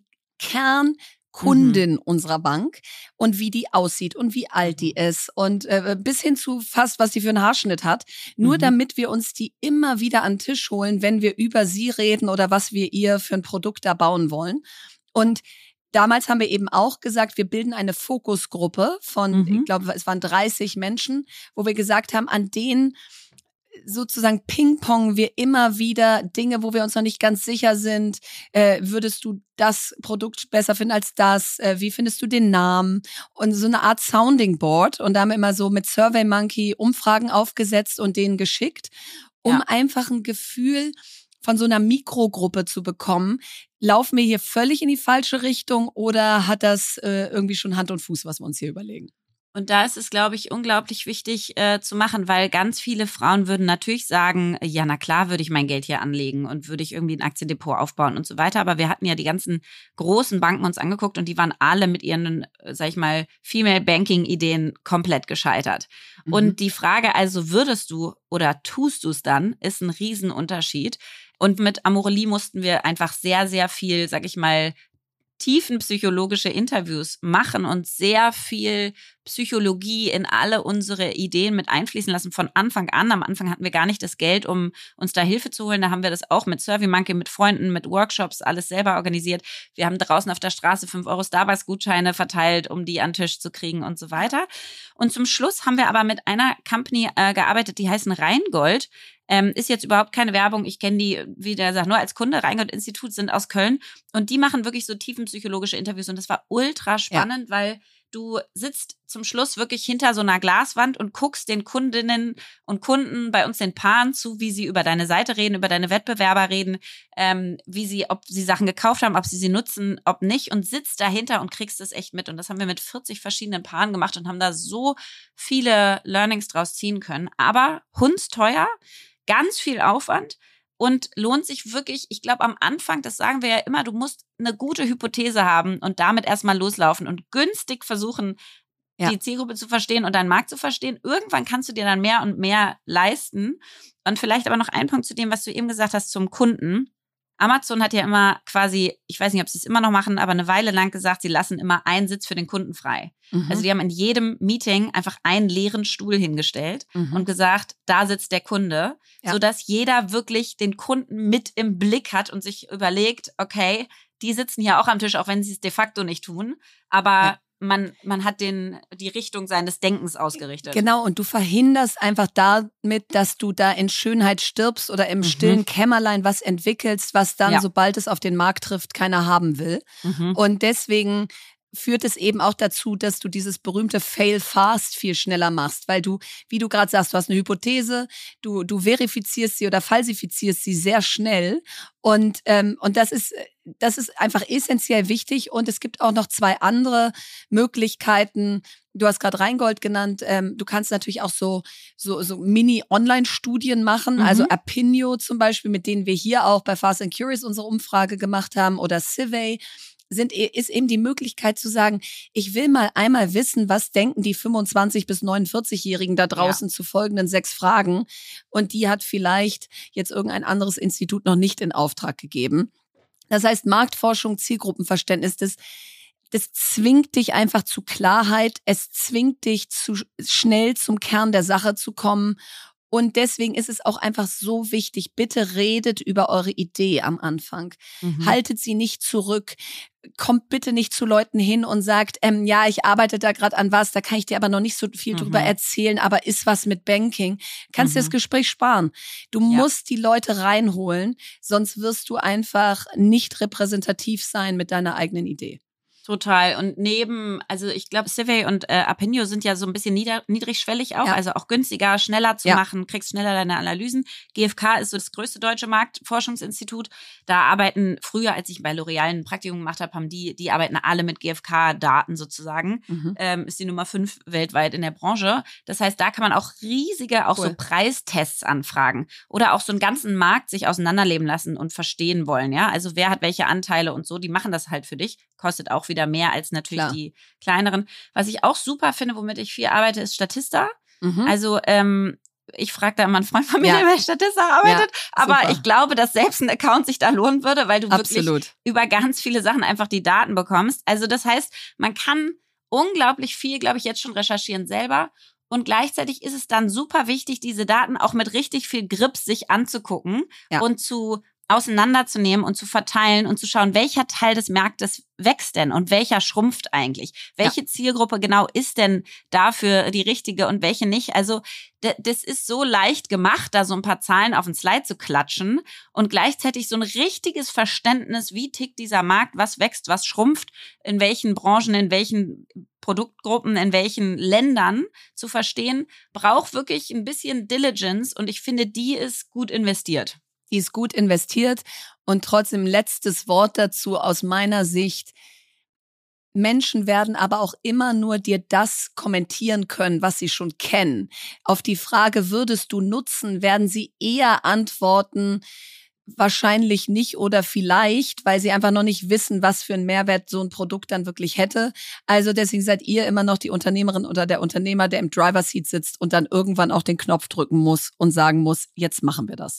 Kernkundin Mhm. unserer Bank und wie die aussieht und wie alt die ist und äh, bis hin zu fast, was die für einen Haarschnitt hat. Nur Mhm. damit wir uns die immer wieder an den Tisch holen, wenn wir über sie reden oder was wir ihr für ein Produkt da bauen wollen. Und damals haben wir eben auch gesagt, wir bilden eine Fokusgruppe von, Mhm. ich glaube, es waren dreißig Menschen, wo wir gesagt haben, an denen sozusagen pingpongen wir immer wieder Dinge, wo wir uns noch nicht ganz sicher sind. Äh, würdest du das Produkt besser finden als das? Äh, wie findest du den Namen? Und so eine Art Sounding Board. Und da haben wir immer so mit SurveyMonkey Umfragen aufgesetzt und denen geschickt, um Ja. einfach ein Gefühl von so einer Mikrogruppe zu bekommen. Laufen wir hier völlig in die falsche Richtung oder hat das äh, irgendwie schon Hand und Fuß, was wir uns hier überlegen? Und da ist es, glaube ich, unglaublich wichtig äh, zu machen, weil ganz viele Frauen würden natürlich sagen, ja, na klar, würde ich mein Geld hier anlegen und würde ich irgendwie ein Aktiendepot aufbauen und so weiter. Aber wir hatten ja die ganzen großen Banken uns angeguckt und die waren alle mit ihren, äh, sag ich mal, Female Banking Ideen komplett gescheitert. Mhm. Und die Frage also, würdest du oder tust du es dann, ist ein Riesenunterschied. Und mit Amorelie mussten wir einfach sehr, sehr viel, sag ich mal, tiefenpsychologische Interviews machen und sehr viel Psychologie in alle unsere Ideen mit einfließen lassen von Anfang an. Am Anfang hatten wir gar nicht das Geld, um uns da Hilfe zu holen. Da haben wir das auch mit SurveyMonkey, mit Freunden, mit Workshops alles selber organisiert. Wir haben draußen auf der Straße fünf Euro Starbucks-Gutscheine verteilt, um die an den Tisch zu kriegen und so weiter. Und zum Schluss haben wir aber mit einer Company äh, gearbeitet, die heißen Rheingold. Ähm, ist jetzt überhaupt keine Werbung. Ich kenne die, wie der sagt, nur als Kunde. Rheingold-Institut sind aus Köln. Und die machen wirklich so tiefenpsychologische Interviews. Und das war ultra spannend, ja. weil du sitzt zum Schluss wirklich hinter so einer Glaswand und guckst den Kundinnen und Kunden, bei uns den Paaren zu, wie sie über deine Seite reden, über deine Wettbewerber reden, ähm, wie sie, ob sie Sachen gekauft haben, ob sie sie nutzen, ob nicht, und sitzt dahinter und kriegst es echt mit. Und das haben wir mit vierzig verschiedenen Paaren gemacht und haben da so viele Learnings draus ziehen können. Aber hundsteuer, ganz viel Aufwand. Und lohnt sich wirklich, ich glaube am Anfang, das sagen wir ja immer, du musst eine gute Hypothese haben und damit erstmal loslaufen und günstig versuchen, ja. die Zielgruppe zu verstehen und deinen Markt zu verstehen. Irgendwann kannst du dir dann mehr und mehr leisten. Und vielleicht aber noch ein Punkt zu dem, was du eben gesagt hast zum Kunden. Amazon hat ja immer quasi, ich weiß nicht, ob sie es immer noch machen, aber eine Weile lang gesagt, sie lassen immer einen Sitz für den Kunden frei. Mhm. Also die haben in jedem Meeting einfach einen leeren Stuhl hingestellt mhm. und gesagt, da sitzt der Kunde, ja. sodass jeder wirklich den Kunden mit im Blick hat und sich überlegt, okay, die sitzen hier auch am Tisch, auch wenn sie es de facto nicht tun, aber ja. Man, man hat den, die Richtung seines Denkens ausgerichtet. Genau, und du verhinderst einfach damit, dass du da in Schönheit stirbst oder im mhm. stillen Kämmerlein was entwickelst, was dann, ja. sobald es auf den Markt trifft, keiner haben will. Mhm. Und deswegen führt es eben auch dazu, dass du dieses berühmte Fail fast viel schneller machst, weil du, wie du gerade sagst, du hast eine Hypothese, du, du verifizierst sie oder falsifizierst sie sehr schnell und, ähm, und das ist, das ist einfach essentiell wichtig. Und es gibt auch noch zwei andere Möglichkeiten. Du hast gerade Rheingold genannt. Ähm, du kannst natürlich auch so, so, so Mini-Online-Studien machen. Mhm. Also Apinio zum Beispiel, mit denen wir hier auch bei Fast and Curious unsere Umfrage gemacht haben, oder Civey. Sind, ist eben die Möglichkeit zu sagen, ich will mal einmal wissen, was denken die fünfundzwanzig- bis neunundvierzig-Jährigen da draußen ja. zu folgenden sechs Fragen. Und die hat vielleicht jetzt irgendein anderes Institut noch nicht in Auftrag gegeben. Das heißt, Marktforschung, Zielgruppenverständnis, das, das zwingt dich einfach zu Klarheit. Es zwingt dich zu schnell zum Kern der Sache zu kommen. Und deswegen ist es auch einfach so wichtig, bitte redet über eure Idee am Anfang. Mhm. Haltet sie nicht zurück. Kommt bitte nicht zu Leuten hin und sagt, ähm, ja, ich arbeite da gerade an was, da kann ich dir aber noch nicht so viel mhm. drüber erzählen, aber ist was mit Banking. Kannst mhm. dir das Gespräch sparen. Du ja. musst die Leute reinholen, sonst wirst du einfach nicht repräsentativ sein mit deiner eigenen Idee. Total. Und neben, also ich glaube, Civey und äh, Apinio sind ja so ein bisschen nieder, niedrigschwellig auch, ja. also auch günstiger, schneller zu ja. machen, kriegst schneller deine Analysen. G F K ist so das größte deutsche Marktforschungsinstitut. Da arbeiten, früher, als ich bei L'Oreal ein Praktikum gemacht habe, haben die, die arbeiten alle mit G F K-Daten sozusagen. Mhm. Ähm, ist die Nummer fünf weltweit in der Branche. Das heißt, da kann man auch riesige, auch cool. so Preistests anfragen oder auch so einen ganzen Markt sich auseinanderleben lassen und verstehen wollen. Ja, also wer hat welche Anteile und so, die machen das halt für dich. Kostet auch wieder mehr als natürlich Klar. die kleineren. Was ich auch super finde, womit ich viel arbeite, ist Statista. Mhm. Also ähm, ich frage da immer einen Freund von mir, ja. der bei Statista arbeitet. Ja, aber ich glaube, dass selbst ein Account sich da lohnen würde, weil du Absolut. wirklich über ganz viele Sachen einfach die Daten bekommst. Also das heißt, man kann unglaublich viel, glaube ich, jetzt schon recherchieren selber. Und gleichzeitig ist es dann super wichtig, diese Daten auch mit richtig viel Grips sich anzugucken ja. und zu auseinanderzunehmen und zu verteilen und zu schauen, welcher Teil des Marktes wächst denn und welcher schrumpft eigentlich? Welche ja. Zielgruppe genau ist denn dafür die richtige und welche nicht? Also d- das ist so leicht gemacht, da so ein paar Zahlen auf den Slide zu klatschen und gleichzeitig so ein richtiges Verständnis, wie tickt dieser Markt, was wächst, was schrumpft, in welchen Branchen, in welchen Produktgruppen, in welchen Ländern zu verstehen, braucht wirklich ein bisschen Diligence und ich finde, die ist gut investiert. Die ist gut investiert und trotzdem letztes Wort dazu aus meiner Sicht. Menschen werden aber auch immer nur dir das kommentieren können, was sie schon kennen. Auf die Frage, würdest du nutzen, werden sie eher antworten, wahrscheinlich nicht oder vielleicht, weil sie einfach noch nicht wissen, was für einen Mehrwert so ein Produkt dann wirklich hätte. Also deswegen seid ihr immer noch die Unternehmerin oder der Unternehmer, der im Driver's Seat sitzt und dann irgendwann auch den Knopf drücken muss und sagen muss, jetzt machen wir das.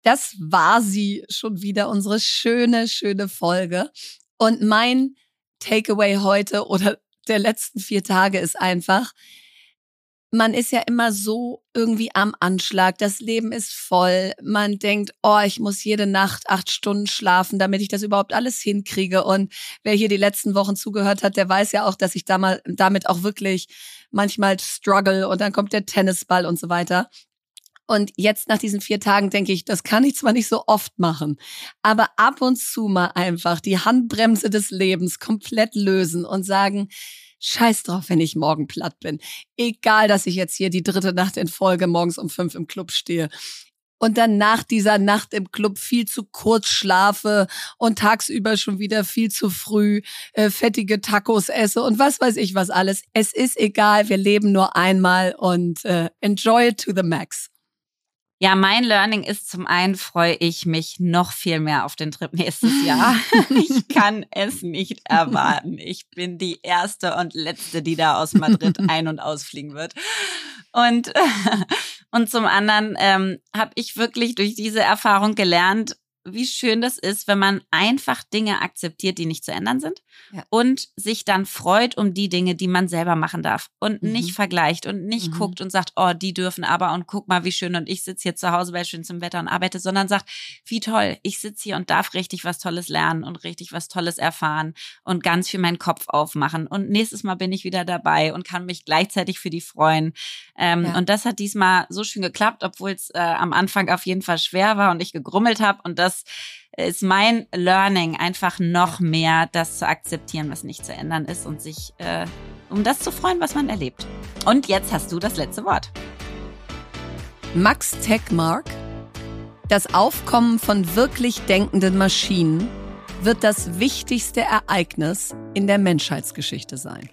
das war sie schon wieder, unsere schöne, schöne Folge. Und mein Takeaway heute oder der letzten vier Tage ist einfach, man ist ja immer so irgendwie am Anschlag. Das Leben ist voll. Man denkt, oh, ich muss jede Nacht acht Stunden schlafen, damit ich das überhaupt alles hinkriege. Und wer hier die letzten Wochen zugehört hat, der weiß ja auch, dass ich da mal, damit auch wirklich manchmal struggle und dann kommt der Tennisball und so weiter. Und jetzt nach diesen vier Tagen denke ich, das kann ich zwar nicht so oft machen, aber ab und zu mal einfach die Handbremse des Lebens komplett lösen und sagen, scheiß drauf, wenn ich morgen platt bin. Egal, dass ich jetzt hier die dritte Nacht in Folge morgens um fünf im Club stehe. Und dann nach dieser Nacht im Club viel zu kurz schlafe und tagsüber schon wieder viel zu früh äh, fettige Tacos esse und was weiß ich was alles. Es ist egal, wir leben nur einmal und äh, enjoy it to the max. Ja, mein Learning ist, zum einen freue ich mich noch viel mehr auf den Trip nächstes Jahr. Ich kann es nicht erwarten. Ich bin die erste und letzte, die da aus Madrid ein- und ausfliegen wird. Und, und zum anderen ähm, habe ich wirklich durch diese Erfahrung gelernt, wie schön das ist, wenn man einfach Dinge akzeptiert, die nicht zu ändern sind, ja, und sich dann freut um die Dinge, die man selber machen darf und mhm. nicht vergleicht und nicht mhm. guckt und sagt, oh, die dürfen aber und guck mal, wie schön und ich sitze hier zu Hause bei schönstem Wetter und arbeite, sondern sagt, wie toll, ich sitze hier und darf richtig was Tolles lernen und richtig was Tolles erfahren und ganz viel meinen Kopf aufmachen und nächstes Mal bin ich wieder dabei und kann mich gleichzeitig für die freuen. Ähm, ja. Und das hat diesmal so schön geklappt, obwohl es äh, am Anfang auf jeden Fall schwer war und ich gegrummelt habe und das ist mein Learning, einfach noch mehr das zu akzeptieren, was nicht zu ändern ist und sich äh, um das zu freuen, was man erlebt. Und jetzt hast du das letzte Wort. Max Tegmark: Das Aufkommen von wirklich denkenden Maschinen wird das wichtigste Ereignis in der Menschheitsgeschichte sein.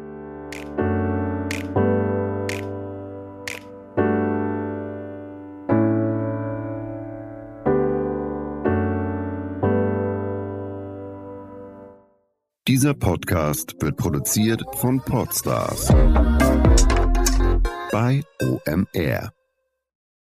Dieser Podcast wird produziert von Podstars bei O M R.